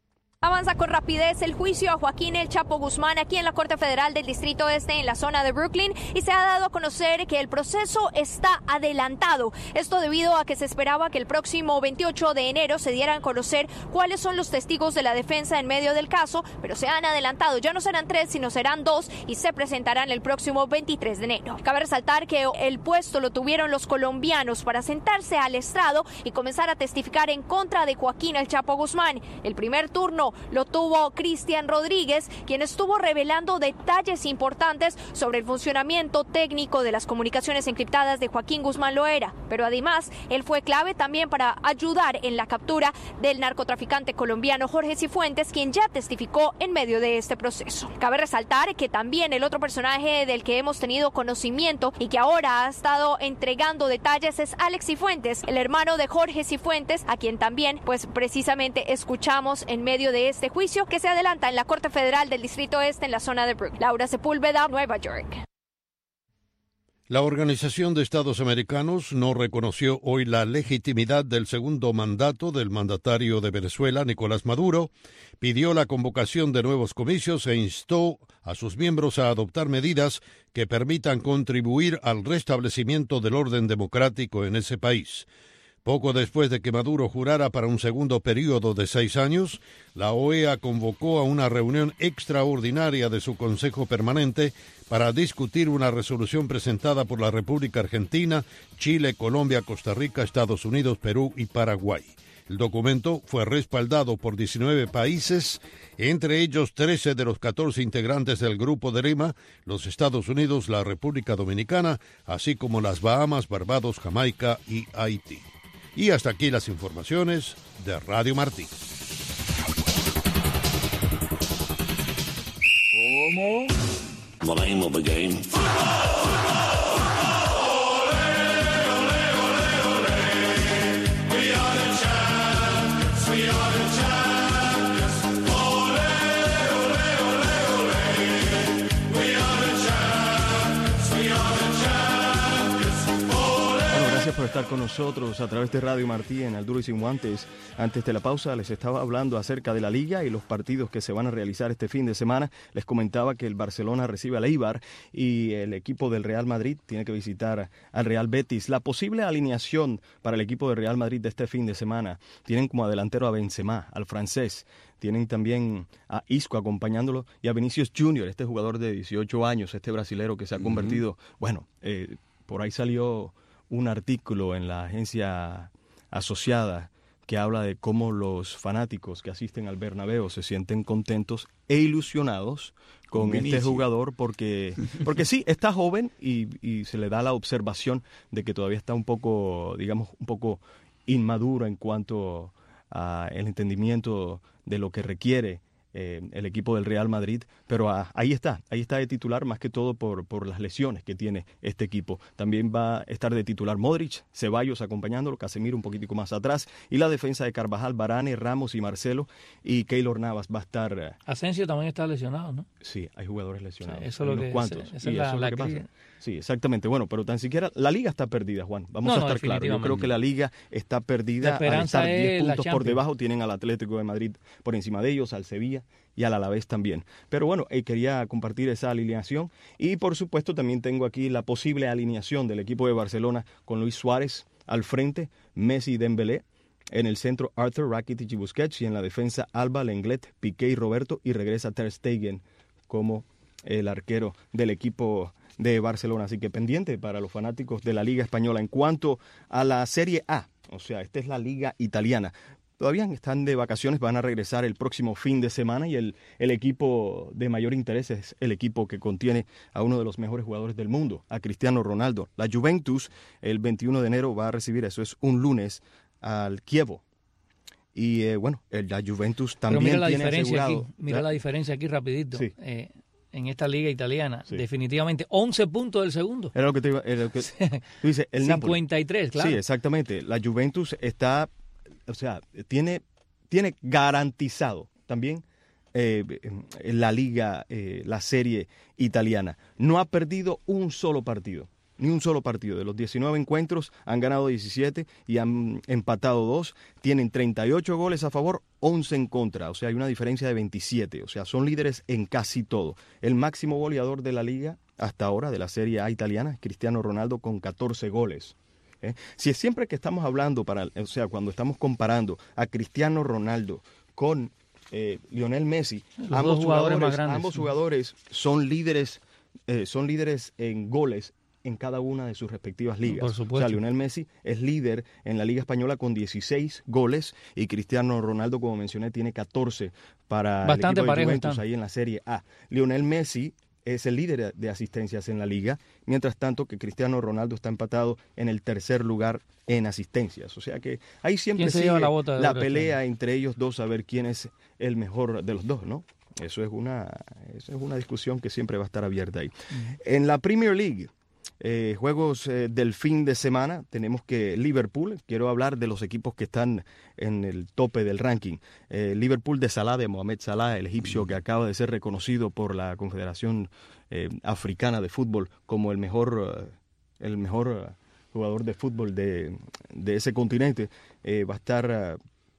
Avanza con rapidez el juicio a Joaquín El Chapo Guzmán aquí en la Corte Federal del Distrito Este en la zona de Brooklyn y se ha dado a conocer que el proceso está adelantado. Esto debido a que se esperaba que el próximo veintiocho de enero se dieran a conocer cuáles son los testigos de la defensa en medio del caso, pero se han adelantado. Ya no serán tres, sino serán dos y se presentarán el próximo veintitrés de enero. Cabe resaltar que el puesto lo tuvieron los colombianos para sentarse al estrado y comenzar a testificar en contra de Joaquín El Chapo Guzmán. El primer turno lo tuvo Cristian Rodríguez, quien estuvo revelando detalles importantes sobre el funcionamiento técnico de las comunicaciones encriptadas de Joaquín Guzmán Loera, pero además él fue clave también para ayudar en la captura del narcotraficante colombiano Jorge Cifuentes, quien ya testificó en medio de este proceso. Cabe resaltar que también el otro personaje del que hemos tenido conocimiento y que ahora ha estado entregando detalles es Alex Cifuentes, el hermano de Jorge Cifuentes, a quien también pues precisamente escuchamos en medio de este juicio que se adelanta en la Corte Federal del Distrito Este en la zona de Brooklyn. Laura Sepúlveda, Nueva York. La Organización de Estados Americanos no reconoció hoy la legitimidad del segundo mandato del mandatario de Venezuela, Nicolás Maduro, pidió la convocación de nuevos comicios e instó a sus miembros a adoptar medidas que permitan contribuir al restablecimiento del orden democrático en ese país. Poco después de que Maduro jurara para un segundo periodo de seis años, la O E A convocó a una reunión extraordinaria de su Consejo Permanente para discutir una resolución presentada por la República Argentina, Chile, Colombia, Costa Rica, Estados Unidos, Perú y Paraguay. El documento fue respaldado por diecinueve países, entre ellos trece de los catorce integrantes del Grupo de Lima, los Estados Unidos, la República Dominicana, así como las Bahamas, Barbados, Jamaica y Haití. Y hasta aquí las informaciones de Radio Martí. ¿Cómo? The name of the game. Por estar con nosotros a través de Radio Martí en Al Duro y Sin Guantes. Antes de la pausa les estaba hablando acerca de la Liga y los partidos que se van a realizar este fin de semana. Les comentaba que el Barcelona recibe al Eibar y el equipo del Real Madrid tiene que visitar al Real Betis. La posible alineación para el equipo del Real Madrid de este fin de semana: tienen como delantero a Benzema, al francés. Tienen también a Isco acompañándolo y a Vinicius Junior, este jugador de dieciocho años, este brasilero que se ha convertido, uh-huh. bueno, eh, por ahí salió un artículo en la agencia asociada que habla de cómo los fanáticos que asisten al Bernabéu se sienten contentos e ilusionados con, con este jugador porque, porque sí, está joven y, y se le da la observación de que todavía está un poco, digamos, un poco inmaduro en cuanto a el entendimiento de lo que requiere Eh, el equipo del Real Madrid, pero ah, ahí está, ahí está de titular más que todo por, por las lesiones que tiene este equipo. También va a estar de titular Modric, Ceballos acompañándolo, Casemiro un poquitico más atrás, y la defensa de Carvajal, Varane, Ramos y Marcelo, y Keylor Navas va a estar... Eh, Asensio también está lesionado, ¿no? Sí, hay jugadores lesionados. Sí, eso es lo que, cuantos, esa, esa y es la, eso es la lo que cría. pasa. Sí, exactamente. Bueno, pero tan siquiera la Liga está perdida, Juan. Vamos no, a no, estar claros. Yo creo que la Liga está perdida. La esperanza al estar es diez puntos la por debajo, tienen al Atlético de Madrid por encima de ellos, al Sevilla y al Alavés también. Pero bueno, eh, quería compartir esa alineación y por supuesto también tengo aquí la posible alineación del equipo de Barcelona con Luis Suárez al frente, Messi y Dembélé. En el centro, Arthur, Rakitic y Busquets. Y en la defensa, Alba, Lenglet, Piqué y Roberto. Y regresa Ter Stegen como el arquero del equipo de Barcelona. Así que pendiente para los fanáticos de la Liga Española. En cuanto a la Serie A, o sea, esta es la Liga Italiana. Todavía están de vacaciones, van a regresar el próximo fin de semana y el, el equipo de mayor interés es el equipo que contiene a uno de los mejores jugadores del mundo, a Cristiano Ronaldo. La Juventus el veintiuno de enero va a recibir, eso es un lunes, al Chievo. Y eh, bueno, el, la Juventus también Pero mira la tiene diferencia asegurado... Aquí, mira la diferencia aquí rapidito. Sí. Eh, en esta liga italiana, sí. definitivamente once puntos del segundo. Era lo que te iba... Era lo que, tú dices, el cincuenta y tres, Napoli. claro. Sí, exactamente. La Juventus está... O sea, tiene, tiene garantizado también eh, la liga, eh, la serie italiana. No ha perdido un solo partido. Ni un solo partido. De los diecinueve encuentros han ganado diecisiete y han empatado dos. Tienen treinta y ocho goles a favor, once en contra. O sea, hay una diferencia de veintisiete. O sea, son líderes en casi todo. El máximo goleador de la liga hasta ahora, de la Serie A italiana, es Cristiano Ronaldo con catorce goles. ¿Eh? Si es siempre que estamos hablando, para, o sea, cuando estamos comparando a Cristiano Ronaldo con eh, Lionel Messi, Los ambos, dos jugadores jugadores, más grandes. ambos jugadores son líderes, eh, son líderes en goles en cada una de sus respectivas ligas. Por supuesto. O sea, Lionel Messi es líder en la Liga Española con dieciséis goles y Cristiano Ronaldo, como mencioné, tiene catorce para Bastante el equipo de parejo Juventus están. ahí en la Serie A. Lionel Messi es el líder de asistencias en la liga, mientras tanto que Cristiano Ronaldo está empatado en el tercer lugar en asistencias. O sea que ahí siempre ¿Quién se sigue lleva la bota de la oro pelea este entre ellos dos a ver quién es el mejor de los dos, ¿no? Eso es una, eso es una discusión que siempre va a estar abierta ahí. Uh-huh. En la Premier League, Eh, juegos eh, del fin de semana, tenemos que Liverpool, quiero hablar de los equipos que están en el tope del ranking. Eh, Liverpool de Salah, de Mohamed Salah, el egipcio que acaba de ser reconocido por la Confederación eh, Africana de Fútbol como el mejor, uh, el mejor uh, jugador de fútbol de, de ese continente, eh, va a estar Uh,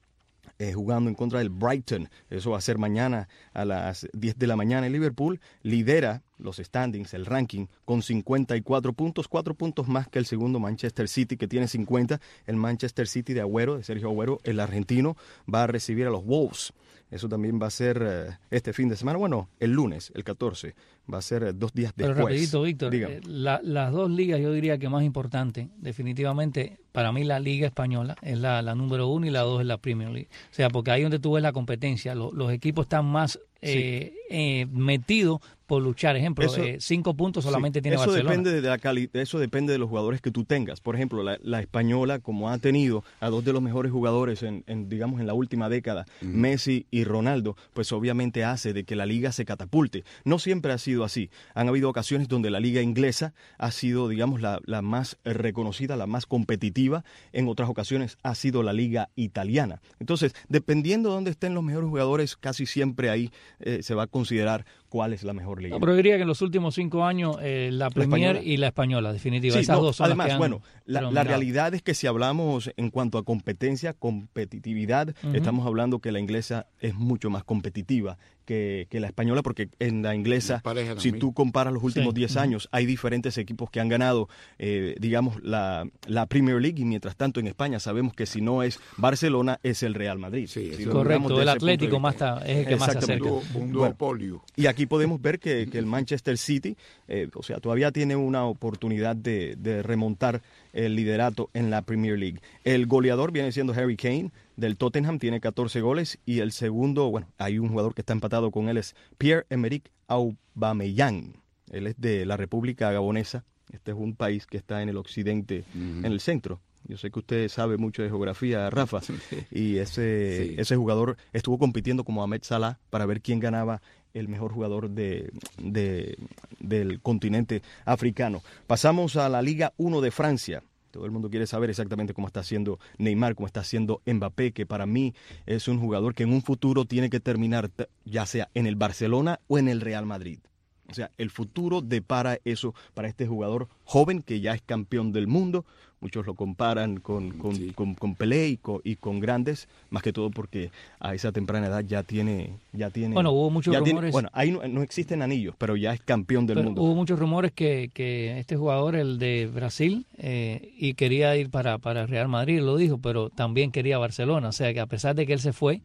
Eh, jugando en contra del Brighton. Eso va a ser mañana a las diez de la mañana. El Liverpool lidera los standings, el ranking, con cincuenta y cuatro puntos, cuatro puntos más que el segundo Manchester City, que tiene cincuenta. El Manchester City de Agüero, de Sergio Agüero, el argentino, va a recibir a los Wolves. Eso también va a ser uh, este fin de semana, bueno, el lunes, el catorce, va a ser uh, dos días después. Pero rapidito, Víctor, eh, la, las dos ligas yo diría que más importante, definitivamente, para mí la Liga Española es la, la número uno y la dos es la Premier League. O sea, porque ahí donde tú ves la competencia, lo, los equipos están más eh, sí. eh, metidos por luchar. Ejemplo, eso, eh, cinco puntos solamente sí, tiene eso Barcelona. Depende de la cali eso depende de los jugadores que tú tengas. Por ejemplo, la, la española, como ha tenido a dos de los mejores jugadores en, en digamos, en la última década, mm. Messi y Ronaldo, pues obviamente hace de que la liga se catapulte. No siempre ha sido así. Han habido ocasiones donde la liga inglesa ha sido, digamos, la, la más reconocida, la más competitiva. En otras ocasiones ha sido la liga italiana. Entonces, dependiendo de dónde estén los mejores jugadores, casi siempre ahí eh, se va a considerar cuál es la mejor liga. No, pero diría que en los últimos cinco años eh, la Premier la y la española, definitivamente. Sí, Esas no, dos son además, las que han bueno, la, la realidad es que si hablamos en cuanto a competencia, competitividad, uh-huh. estamos hablando que la inglesa es mucho más competitiva que, que la española, porque en la inglesa, la si tú comparas los últimos diez sí. uh-huh. años, hay diferentes equipos que han ganado, eh, digamos, la, la Premier League, y mientras tanto en España sabemos que si no es Barcelona, es el Real Madrid. Sí, si correcto, el Atlético más está, es el que más se acerca. Un duopolio. Bueno, y aquí podemos ver que, que el Manchester City, eh, o sea, todavía tiene una oportunidad de, de remontar el liderato en la Premier League. El goleador viene siendo Harry Kane, del Tottenham, tiene catorce goles, y el segundo, bueno, hay un jugador que está empatado con él, es Pierre-Emerick Aubameyang. Él es de la República Gabonesa. Este es un país que está en el occidente, uh-huh. en el centro. Yo sé que usted sabe mucho de geografía, Rafa, y ese, sí. ese jugador estuvo compitiendo con Mohamed Salah para ver quién ganaba el mejor jugador de, de, del continente africano. Pasamos a la Liga uno de Francia. Todo el mundo quiere saber exactamente cómo está haciendo Neymar, cómo está haciendo Mbappé, que para mí es un jugador que en un futuro tiene que terminar ya sea en el Barcelona o en el Real Madrid. O sea, el futuro depara eso para este jugador joven que ya es campeón del mundo. Muchos lo comparan con, con, sí. con, con Pelé y con, y con grandes, más que todo porque a esa temprana edad ya tiene... Ya tiene bueno, hubo muchos rumores... Tiene, bueno, ahí no, no existen anillos, pero ya es campeón del pero mundo. Hubo muchos rumores que, que este jugador, el de Brasil, eh, y quería ir para, para Real Madrid, lo dijo, pero también quería Barcelona. O sea, que a pesar de que él se fue,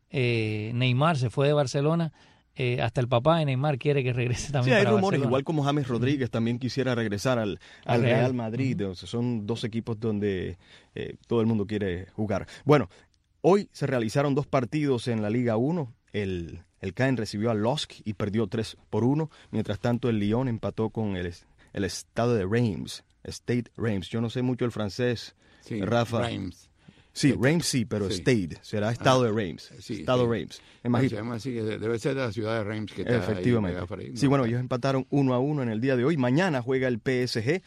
eh, Neymar se fue de Barcelona... Eh, hasta el papá de Neymar quiere que regrese también. Sí, hay para rumores, Barcelona. Igual como James Rodríguez también quisiera regresar al, al Real. Real Madrid. Uh-huh. O sea, son dos equipos donde eh, todo el mundo quiere jugar. Bueno, hoy se realizaron dos partidos en la Liga uno. El, el Caen recibió al L O S C y perdió tres por uno. Mientras tanto, el Lyon empató con el, el Stade de Reims. Stade Reims. Yo no sé mucho el francés, sí, Rafa. Reims. Sí, Reims sí, pero sí. Stade, será Estado ah, de Reims. Sí, Estado sí. Reims. Imagino. Se llama así, debe ser de la ciudad de Reims que está efectivamente. Ahí, sí, bueno, ellos empataron uno a uno en el día de hoy. Mañana juega el P S G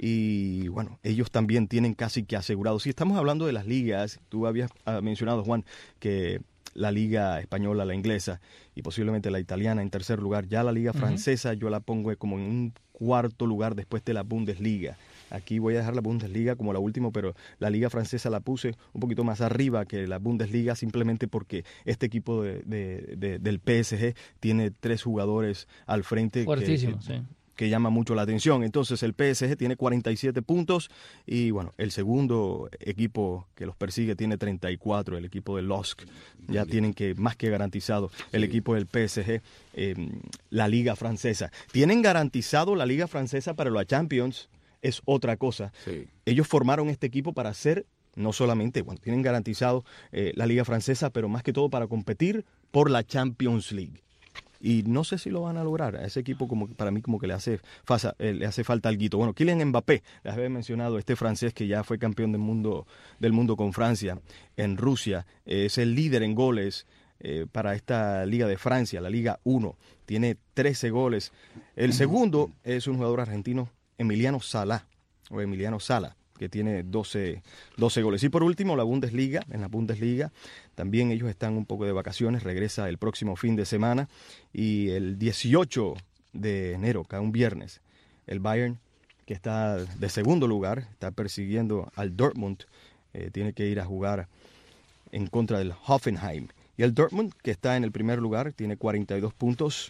y, bueno, ellos también tienen casi que asegurado. Si estamos hablando de las ligas, tú habías mencionado, Juan, que la liga española, la inglesa y posiblemente la italiana en tercer lugar. Ya la liga uh-huh. francesa yo la pongo como en un cuarto lugar después de la Bundesliga. Aquí voy a dejar la Bundesliga como la última, pero la liga francesa la puse un poquito más arriba que la Bundesliga simplemente porque este equipo de, de, de, del P S G tiene tres jugadores al frente fuertísimo, que, que, sí. que llama mucho la atención. Entonces el P S G tiene cuarenta y siete puntos y bueno, el segundo equipo que los persigue tiene treinta y cuatro, el equipo de L O S C. Ya tienen que más que garantizado el sí. equipo del P S G, eh, la liga francesa. Tienen garantizado la liga francesa para la Champions. Es otra cosa. Sí. Ellos formaron este equipo para hacer, no solamente, bueno, tienen garantizado eh, la liga francesa, pero más que todo para competir por la Champions League. Y no sé si lo van a lograr. A ese equipo como para mí como que le hace, fasa, eh, le hace falta alguito. Bueno, Kylian Mbappé, les había mencionado, este francés que ya fue campeón del mundo, del mundo con Francia en Rusia, eh, es el líder en goles eh, para esta Liga de Francia, la Liga uno. Tiene trece goles. El segundo es un jugador argentino, Emiliano Sala, o Emiliano Sala, que tiene doce, doce goles. Y por último, la Bundesliga. En la Bundesliga también ellos están un poco de vacaciones, regresa el próximo fin de semana, y el dieciocho de enero, cada un viernes, el Bayern, que está de segundo lugar, está persiguiendo al Dortmund, eh, tiene que ir a jugar en contra del Hoffenheim. Y el Dortmund, que está en el primer lugar, tiene cuarenta y dos puntos.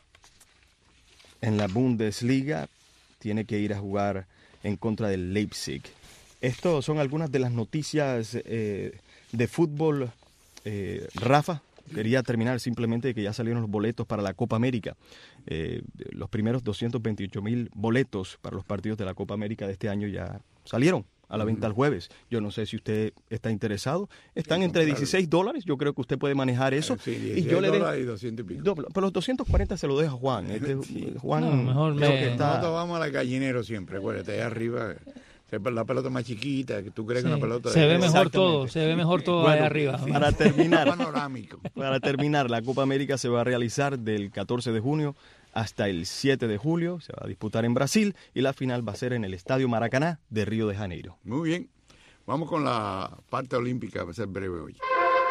En la Bundesliga tiene que ir a jugar en contra del Leipzig. Estas son algunas de las noticias eh, de fútbol. Eh, Rafa, quería terminar simplemente de que ya salieron los boletos para la Copa América. Eh, los primeros doscientos veintiocho mil boletos para los partidos de la Copa América de este año ya salieron a la venta el jueves. Yo no sé si usted está interesado. Están entre dieciséis dólares. Yo creo que usted puede manejar eso. Sí, y yo le de... y doscientos y pico. No, pero los doscientos cuarenta se lo deja Juan. Este, sí. Juan, no, mejor me... que está... Nosotros vamos al gallinero siempre, acuérdate, allá arriba. La pelota más chiquita, que tú crees sí, que una pelota... Se de... ve mejor todo, se ve mejor todo bueno, allá arriba. Para terminar, panorámico. Para terminar, la Copa América se va a realizar del catorce de junio hasta el siete de julio. Se va a disputar en Brasil y la final va a ser en el Estadio Maracaná de Río de Janeiro. Muy bien. Vamos con la parte olímpica, va a ser breve hoy.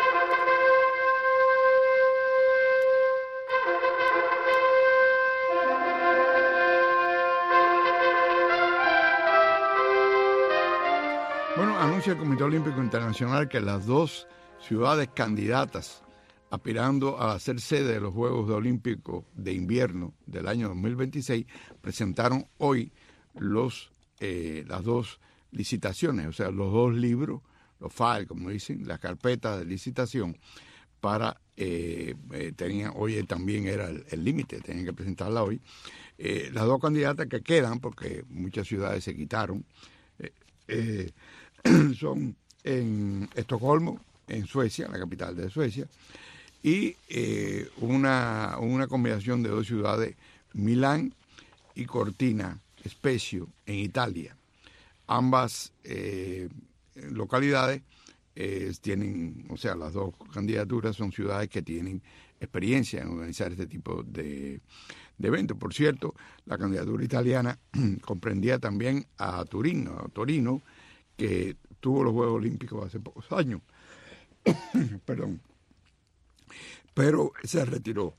Bueno, anuncia el Comité Olímpico Internacional que las dos ciudades candidatas aspirando a ser sede de los Juegos Olímpicos de Invierno del año dos mil veintiséis presentaron hoy los eh, las dos licitaciones, o sea, los dos libros, los files, como dicen, las carpetas de licitación para, eh, eh, tenían, hoy también era el límite, tenían que presentarla hoy. Eh, las dos candidatas que quedan, porque muchas ciudades se quitaron, eh, eh, son en Estocolmo, en Suecia, la capital de Suecia, y eh, una, una combinación de dos ciudades, Milán y Cortina Spezio, en Italia. Ambas eh, localidades eh, tienen, o sea, las dos candidaturas son ciudades que tienen experiencia en organizar este tipo de, de eventos. Por cierto, la candidatura italiana comprendía también a Turín, a Torino, que tuvo los Juegos Olímpicos hace pocos años. Perdón. Pero se retiró.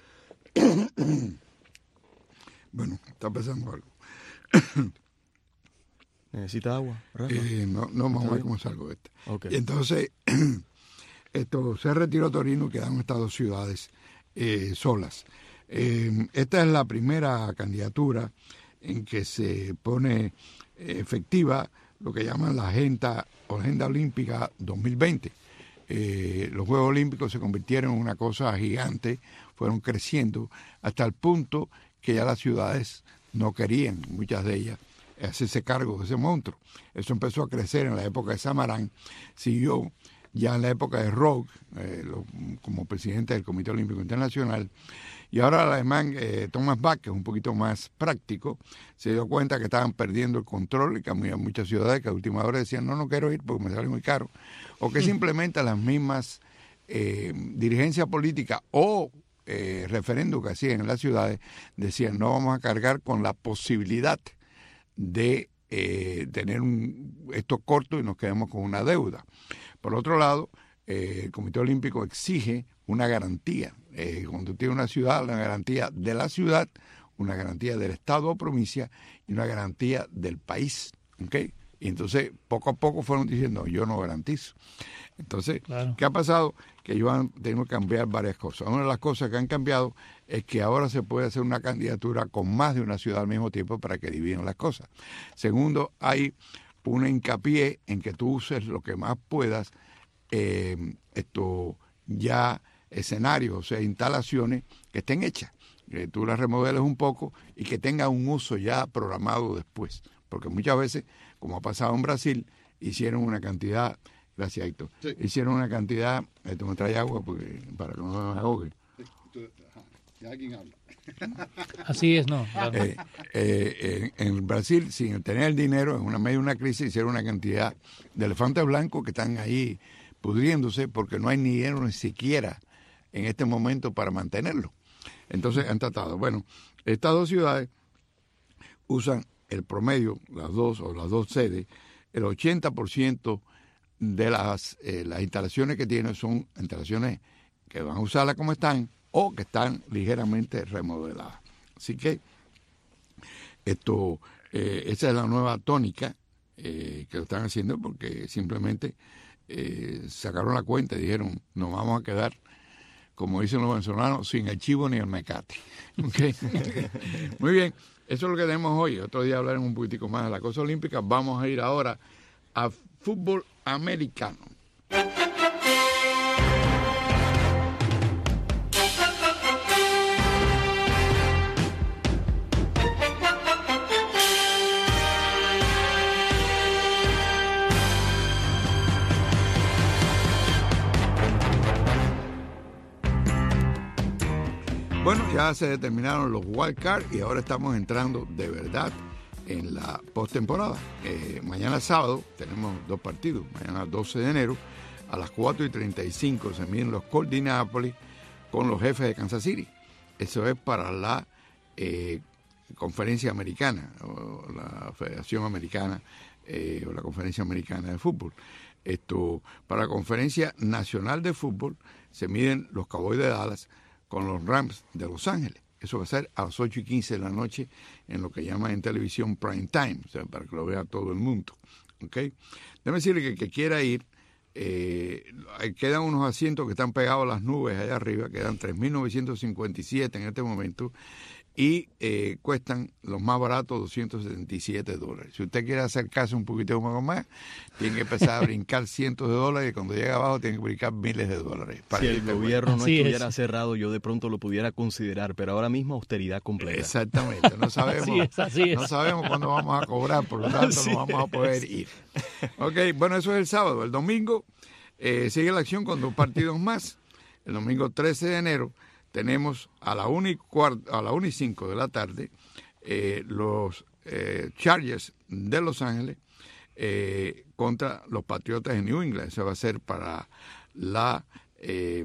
Bueno, está pasando algo. ¿Necesita agua, Rafa? Eh, no, no, vamos a ver cómo salgo de esta. Okay. Y entonces, esto se retiró Torino y quedaron estas dos ciudades eh, solas. Eh, esta es la primera candidatura en que se pone eh, efectiva lo que llaman la Agenda, Agenda Olímpica dos mil veinte. Eh, los Juegos Olímpicos se convirtieron en una cosa gigante, fueron creciendo hasta el punto que ya las ciudades no querían, muchas de ellas, hacerse cargo de ese monstruo. Eso empezó a crecer en la época de Samarán, siguió ya en la época de Rogue, eh, lo, como presidente del Comité Olímpico Internacional, y ahora el alemán eh, Thomas Bach, que es un poquito más práctico, se dio cuenta que estaban perdiendo el control y que había muchas ciudades que a última hora decían no, no quiero ir porque me sale muy caro, o que simplemente las mismas eh, dirigencias políticas o eh, referéndum que hacían en las ciudades decían no vamos a cargar con la posibilidad de eh, tener un, esto corto y nos quedemos con una deuda. Por otro lado, eh, el Comité Olímpico exige una garantía. Eh, cuando tiene una ciudad, una garantía de la ciudad, una garantía del estado o provincia y una garantía del país. ¿Okay? Y entonces, poco a poco fueron diciendo, yo no garantizo. Entonces, claro. ¿Qué ha pasado? Que ellos han tenido que cambiar varias cosas. Una de las cosas que han cambiado es que ahora se puede hacer una candidatura con más de una ciudad al mismo tiempo para que dividan las cosas. Segundo, hay un hincapié en que tú uses lo que más puedas, eh, esto ya escenarios, o sea, instalaciones que estén hechas. Que tú las remodeles un poco y que tenga un uso ya programado después. Porque muchas veces, como ha pasado en Brasil, hicieron una cantidad... Gracias, Héctor. Sí. Hicieron una cantidad, esto me trae agua porque, para que no me ahogue. Sí, alguien habla. Así es, ¿no? Eh, eh, en, en Brasil, sin tener el dinero, en una medio de una crisis, hicieron una cantidad de elefantes blancos que están ahí pudriéndose porque no hay ni dinero ni siquiera en este momento para mantenerlo. Entonces han tratado. Bueno, estas dos ciudades usan el promedio, las dos o las dos sedes, el ochenta por ciento de las, eh, las instalaciones que tienen son instalaciones que van a usarlas como están o que están ligeramente remodeladas. Así que esto, eh, esa es la nueva tónica eh, que lo están haciendo porque simplemente eh, sacaron la cuenta y dijeron, nos vamos a quedar, como dicen los venezolanos, sin el chivo ni el mecate. ¿Okay? Muy bien, eso es lo que tenemos hoy. Otro día hablaremos un poquitico más de la cosa olímpica. Vamos a ir ahora a fútbol americano. Bueno, ya se determinaron los wild card y ahora estamos entrando de verdad en la postemporada. Eh, mañana sábado tenemos dos partidos. Mañana doce de enero a las cuatro y treinta y cinco se miden los Colts de Indianápolis con los Jefes de Kansas City. Eso es para la eh, conferencia americana o la Federación Americana eh, o la Conferencia Americana de Fútbol. Esto, para la Conferencia Nacional de Fútbol se miden los Cowboys de Dallas con los Rams de Los Ángeles. Eso va a ser a las ocho y quince de la noche en lo que llaman en televisión prime time, o sea, para que lo vea todo el mundo. ¿Okay? Déjame decirle que el que quiera ir, eh, quedan unos asientos que están pegados a las nubes allá arriba, quedan tres mil novecientos cincuenta y siete en este momento, y eh, cuestan los más baratos doscientos setenta y siete dólares. Si usted quiere acercarse un poquito más, tiene que empezar a brincar cientos de dólares y cuando llega abajo tiene que brincar miles de dólares. Si el gobierno no estuviera es. cerrado, yo de pronto lo pudiera considerar, pero ahora mismo austeridad completa. Exactamente, no sabemos, así es, así es. No sabemos cuándo vamos a cobrar, por lo tanto no vamos a poder ir. Ok, bueno, eso es el sábado. El domingo eh, sigue la acción con dos partidos más. El domingo trece de enero tenemos a la una y cuarto, a la una y cinco de la tarde eh, los eh, Chargers de Los Ángeles eh, contra los Patriotas de New England. Eso va a ser para la eh,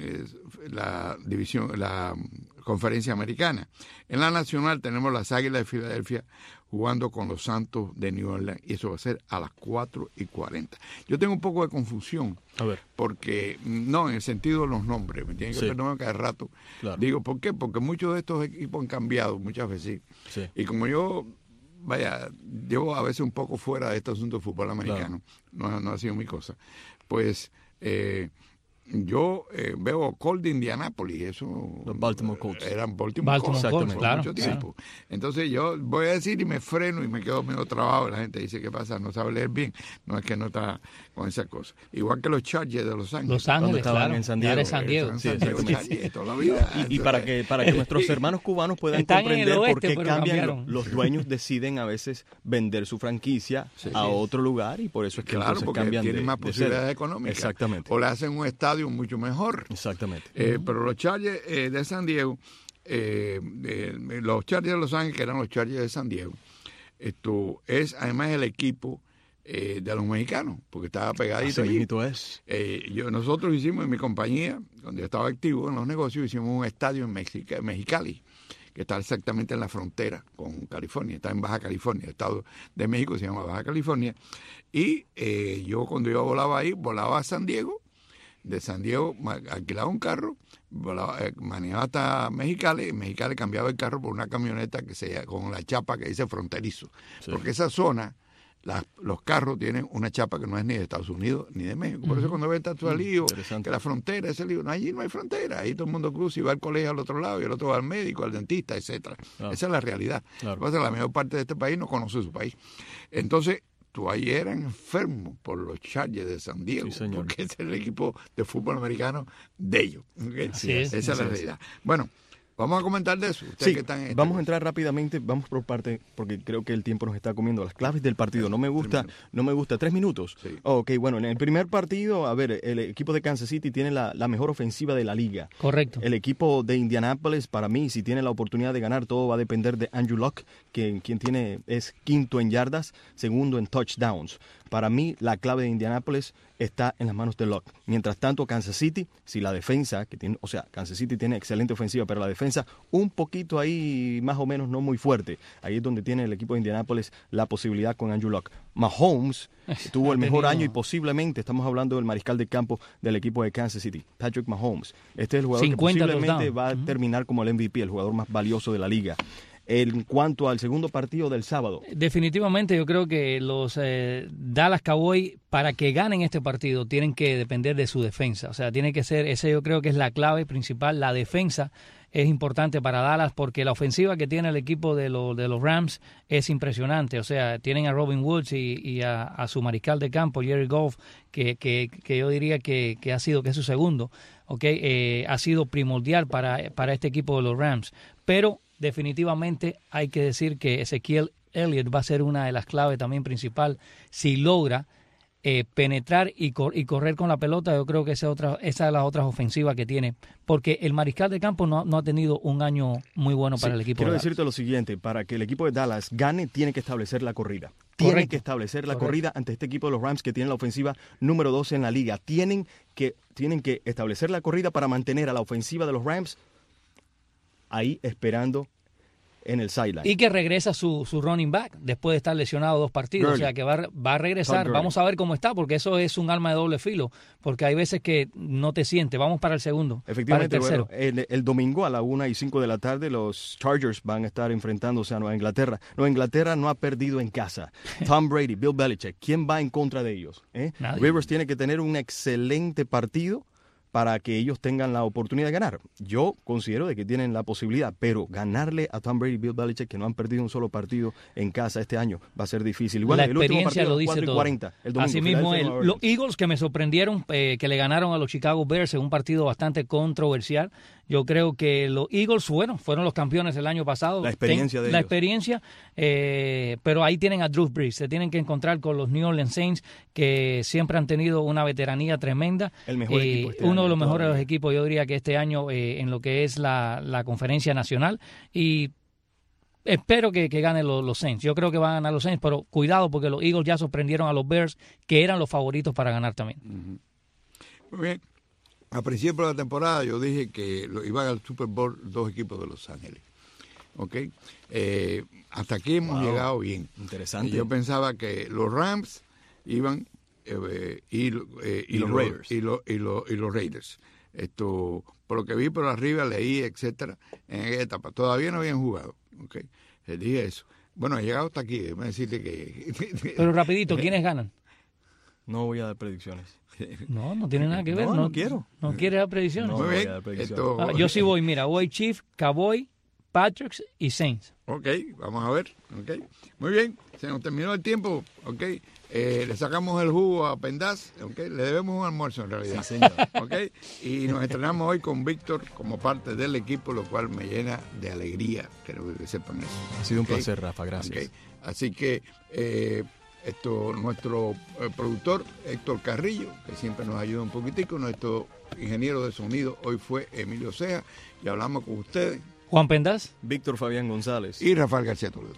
la división, la conferencia americana. En la nacional tenemos las Águilas de Filadelfia jugando con los Santos de New Orleans y eso va a ser a las cuatro y cuarenta. Yo tengo un poco de confusión, a ver, porque, no, en el sentido de los nombres, me tienen que sí. perdonar cada rato. Claro. Digo, ¿por qué? Porque muchos de estos equipos han cambiado muchas veces. Sí. Y como yo, vaya, llevo a veces un poco fuera de este asunto de fútbol americano, claro. no, no ha sido mi cosa, pues... Eh, yo eh, veo Colts de Indianápolis, eso los Baltimore Colts. Eran Baltimore, Baltimore Colts, Colts por claro, mucho tiempo. Claro. Entonces yo voy a decir y me freno y me quedo medio trabado. La gente dice, ¿qué pasa? No sabe leer bien. No es que no está con esas cosas. Igual que los Chargers de Los Ángeles. Los Ángeles, estaban claro. en San Diego. En San Diego. Sí, San Diego sí. Toda la vida. Y, y para que para que nuestros hermanos cubanos puedan Están comprender oeste, por qué cambian, cambiaron. Los dueños deciden a veces vender su franquicia sí, a sí. otro lugar y por eso es que claro, entonces cambian tienen de, más posibilidades de económicas. Exactamente. O le hacen un estadio mucho mejor. Exactamente. Eh, uh-huh. Pero los Chargers eh, de San Diego, eh, eh, los Chargers de Los Ángeles, que eran los Chargers de San Diego, esto es además el equipo eh, de los mexicanos, porque estaba pegadito allí. Es. Eh, yo, nosotros hicimos en mi compañía, cuando yo estaba activo en los negocios, hicimos un estadio en Mexica, Mexicali, que está exactamente en la frontera con California, está en Baja California, el estado de México se llama Baja California, y eh, yo cuando yo volaba ahí, volaba a San Diego, de San Diego, alquilaba un carro, manejaba hasta Mexicali, y Mexicali cambiaba el carro por una camioneta que se con la chapa que dice fronterizo. Sí. Porque esa zona, las, los carros tienen una chapa que no es ni de Estados Unidos ni de México. Por uh-huh. eso cuando ves tanto al lío, que la frontera, ese lío, no, allí no hay frontera, ahí todo el mundo cruza y va al colegio al otro lado, y el otro va al médico, al dentista, etcétera. Claro. Esa es la realidad. Claro. Pasa, la mayor parte de este país no conoce su país. Entonces, ahí eran enfermos por los Chargers de San Diego, sí, porque es el equipo de fútbol americano de ellos. ¿Okay? Sí, es, Esa es la realidad. Bueno, vamos a comentar de eso. Sí, que están en vamos a entrar rápidamente, vamos por parte, porque creo que el tiempo nos está comiendo. Las claves del partido, no me gusta, no me gusta, tres minutos. Sí. Oh, ok, bueno, en el primer partido, a ver, el equipo de Kansas City tiene la, la mejor ofensiva de la liga. Correcto. El equipo de Indianapolis, para mí, si tiene la oportunidad de ganar, todo va a depender de Andrew Luck, que quien tiene es quinto en yardas, segundo en touchdowns. Para mí, la clave de Indianapolis está en las manos de Luck. Mientras tanto, Kansas City, si la defensa, que tiene, o sea, Kansas City tiene excelente ofensiva, pero la defensa un poquito ahí, más o menos, no muy fuerte. Ahí es donde tiene el equipo de Indianapolis la posibilidad con Andrew Luck. Mahomes tuvo el mejor año y posiblemente estamos hablando del mariscal de campo del equipo de Kansas City, Patrick Mahomes. Este es el jugador que posiblemente va a terminar como el M V P, el jugador más valioso de la liga. En cuanto al segundo partido del sábado. Definitivamente yo creo que los eh, Dallas Cowboys, para que ganen este partido, tienen que depender de su defensa. O sea, tiene que ser, ese yo creo que es la clave principal. La defensa es importante para Dallas porque la ofensiva que tiene el equipo de, lo, de los Rams es impresionante. O sea, tienen a Robin Woods y, y a, a su mariscal de campo, Jared Goff, que, que, que yo diría que, que ha sido, que es su segundo, okay, eh, ha sido primordial para, para este equipo de los Rams. Pero definitivamente hay que decir que Ezekiel Elliott va a ser una de las claves también principal si logra eh, penetrar y, cor- y correr con la pelota. Yo creo que esa, otra, esa es la otra ofensiva que tiene, porque el mariscal de campo no, no ha tenido un año muy bueno para sí, el equipo quiero de decirte Dallas. lo siguiente, para que el equipo de Dallas gane tiene que establecer la corrida. Tiene Correcto. que establecer la Correcto. corrida ante este equipo de los Rams que tiene la ofensiva número doce en la liga. Tienen que, tienen que establecer la corrida para mantener a la ofensiva de los Rams ahí esperando en el sideline. Y que regresa su, su running back después de estar lesionado dos partidos. Gurley. O sea, que va, va a regresar. Vamos a ver cómo está, porque eso es un arma de doble filo. Porque hay veces que no te sientes. Vamos para el segundo. Efectivamente, para el tercero. Bueno, el, el domingo a la una y cinco de la tarde los Chargers van a estar enfrentándose a Nueva Inglaterra. Nueva Inglaterra no ha perdido en casa. Tom Brady, Bill Belichick, ¿quién va en contra de ellos? ¿Eh? Rivers tiene que tener un excelente partido para que ellos tengan la oportunidad de ganar. Yo considero de que tienen la posibilidad, pero ganarle a Tom Brady y Bill Belichick, que no han perdido un solo partido en casa este año, va a ser difícil. Igual la el último experiencia partido, lo dice cuatro y todo. cuarenta, el domingo, Así mismo, el, los Eagles que me sorprendieron, eh, que le ganaron a los Chicago Bears en un partido bastante controversial. Yo creo que los Eagles, bueno, fueron los campeones el año pasado. La experiencia Ten, de La ellos. experiencia, eh, pero ahí tienen a Drew Brees. Se tienen que encontrar con los New Orleans Saints, que siempre han tenido una veteranía tremenda. El mejor eh, equipo este Uno año, de los mejores de los todavía. equipos, yo diría que este año eh, en lo que es la, la conferencia nacional. Y espero que, que ganen los, los Saints. Yo creo que van a ganar los Saints, pero cuidado porque los Eagles ya sorprendieron a los Bears, que eran los favoritos para ganar también. Uh-huh. Muy bien. A principio de la temporada yo dije que lo, iban al Super Bowl dos equipos de Los Ángeles. ¿Ok? Eh, hasta aquí hemos Wow. llegado bien. Interesante. Y yo pensaba que los Rams iban eh, y, eh, y, Y los los Raiders. Y, lo- y, lo- y los Raiders. Esto, por lo que vi por arriba, leí, etcétera, en esa etapa. Todavía no habían jugado. ¿Ok? Les dije eso. Bueno, he llegado hasta aquí. Déjame decirte que... Pero rapidito, ¿quiénes ganan? No voy a dar predicciones. No, no tiene nada que ver. No, No, no quiero. No quiere dar predicciones. No Muy voy bien. a dar predicciones. Esto- Ah, yo sí voy, mira, voy Chiefs, Cowboy, Patriots y Saints. Ok, vamos a ver. Okay. Muy bien, se nos terminó el tiempo. Ok, eh, le sacamos el jugo a Pendaz. Okay. Le debemos un almuerzo en realidad. Sí, señor. Okay. Y nos estrenamos hoy con Víctor como parte del equipo, lo cual me llena de alegría. Creo que sepan eso. Ha sido un Okay. placer, Rafa, gracias. Okay. Así que eh, esto, nuestro eh, productor Héctor Carrillo, que siempre nos ayuda un poquitico, nuestro ingeniero de sonido hoy fue Emilio Ceja, y hablamos con ustedes. Juan Pendaz. Víctor Fabián González. Y Rafael García Toledo.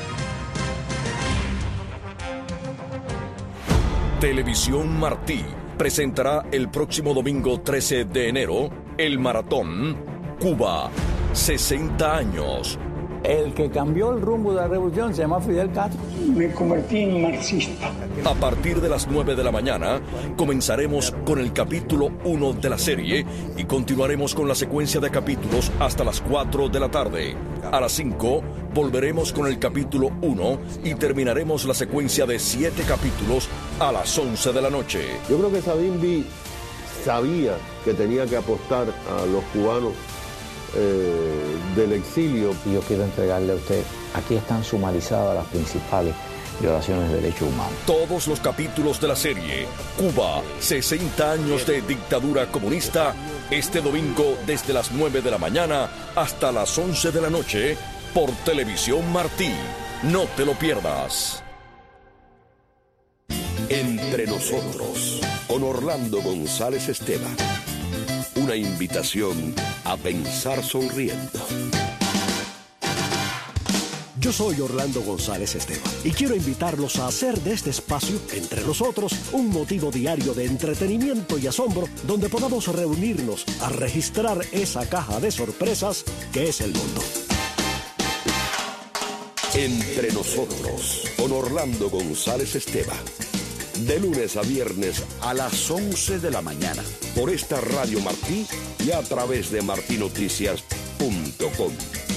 Televisión Martí, presentará el próximo domingo trece de enero el maratón Cuba, sesenta años. El que cambió el rumbo de la revolución se llama Fidel Castro. Me convertí en marxista. A partir de las nueve de la mañana, comenzaremos con el capítulo uno de la serie y continuaremos con la secuencia de capítulos hasta las cuatro de la tarde. A las cinco, volveremos con el capítulo uno y terminaremos la secuencia de siete capítulos a las once de la noche. Yo creo que Savimbi sabía que tenía que apostar a los cubanos Eh, del exilio. Y yo quiero entregarle a usted, aquí están sumarizadas las principales violaciones de derechos humanos. Todos los capítulos de la serie Cuba, sesenta años de dictadura comunista, este domingo desde las nueve de la mañana hasta las once de la noche por Televisión Martí. No te lo pierdas. Entre nosotros, con Orlando González Esteban. Una invitación a pensar sonriendo. Yo soy Orlando González Esteban y quiero invitarlos a hacer de este espacio, Entre Nosotros, un motivo diario de entretenimiento y asombro donde podamos reunirnos a registrar esa caja de sorpresas que es el mundo. Entre Nosotros, con Orlando González Esteban. De lunes a viernes a las once de la mañana. Por esta Radio Martí y a través de martinoticias punto com.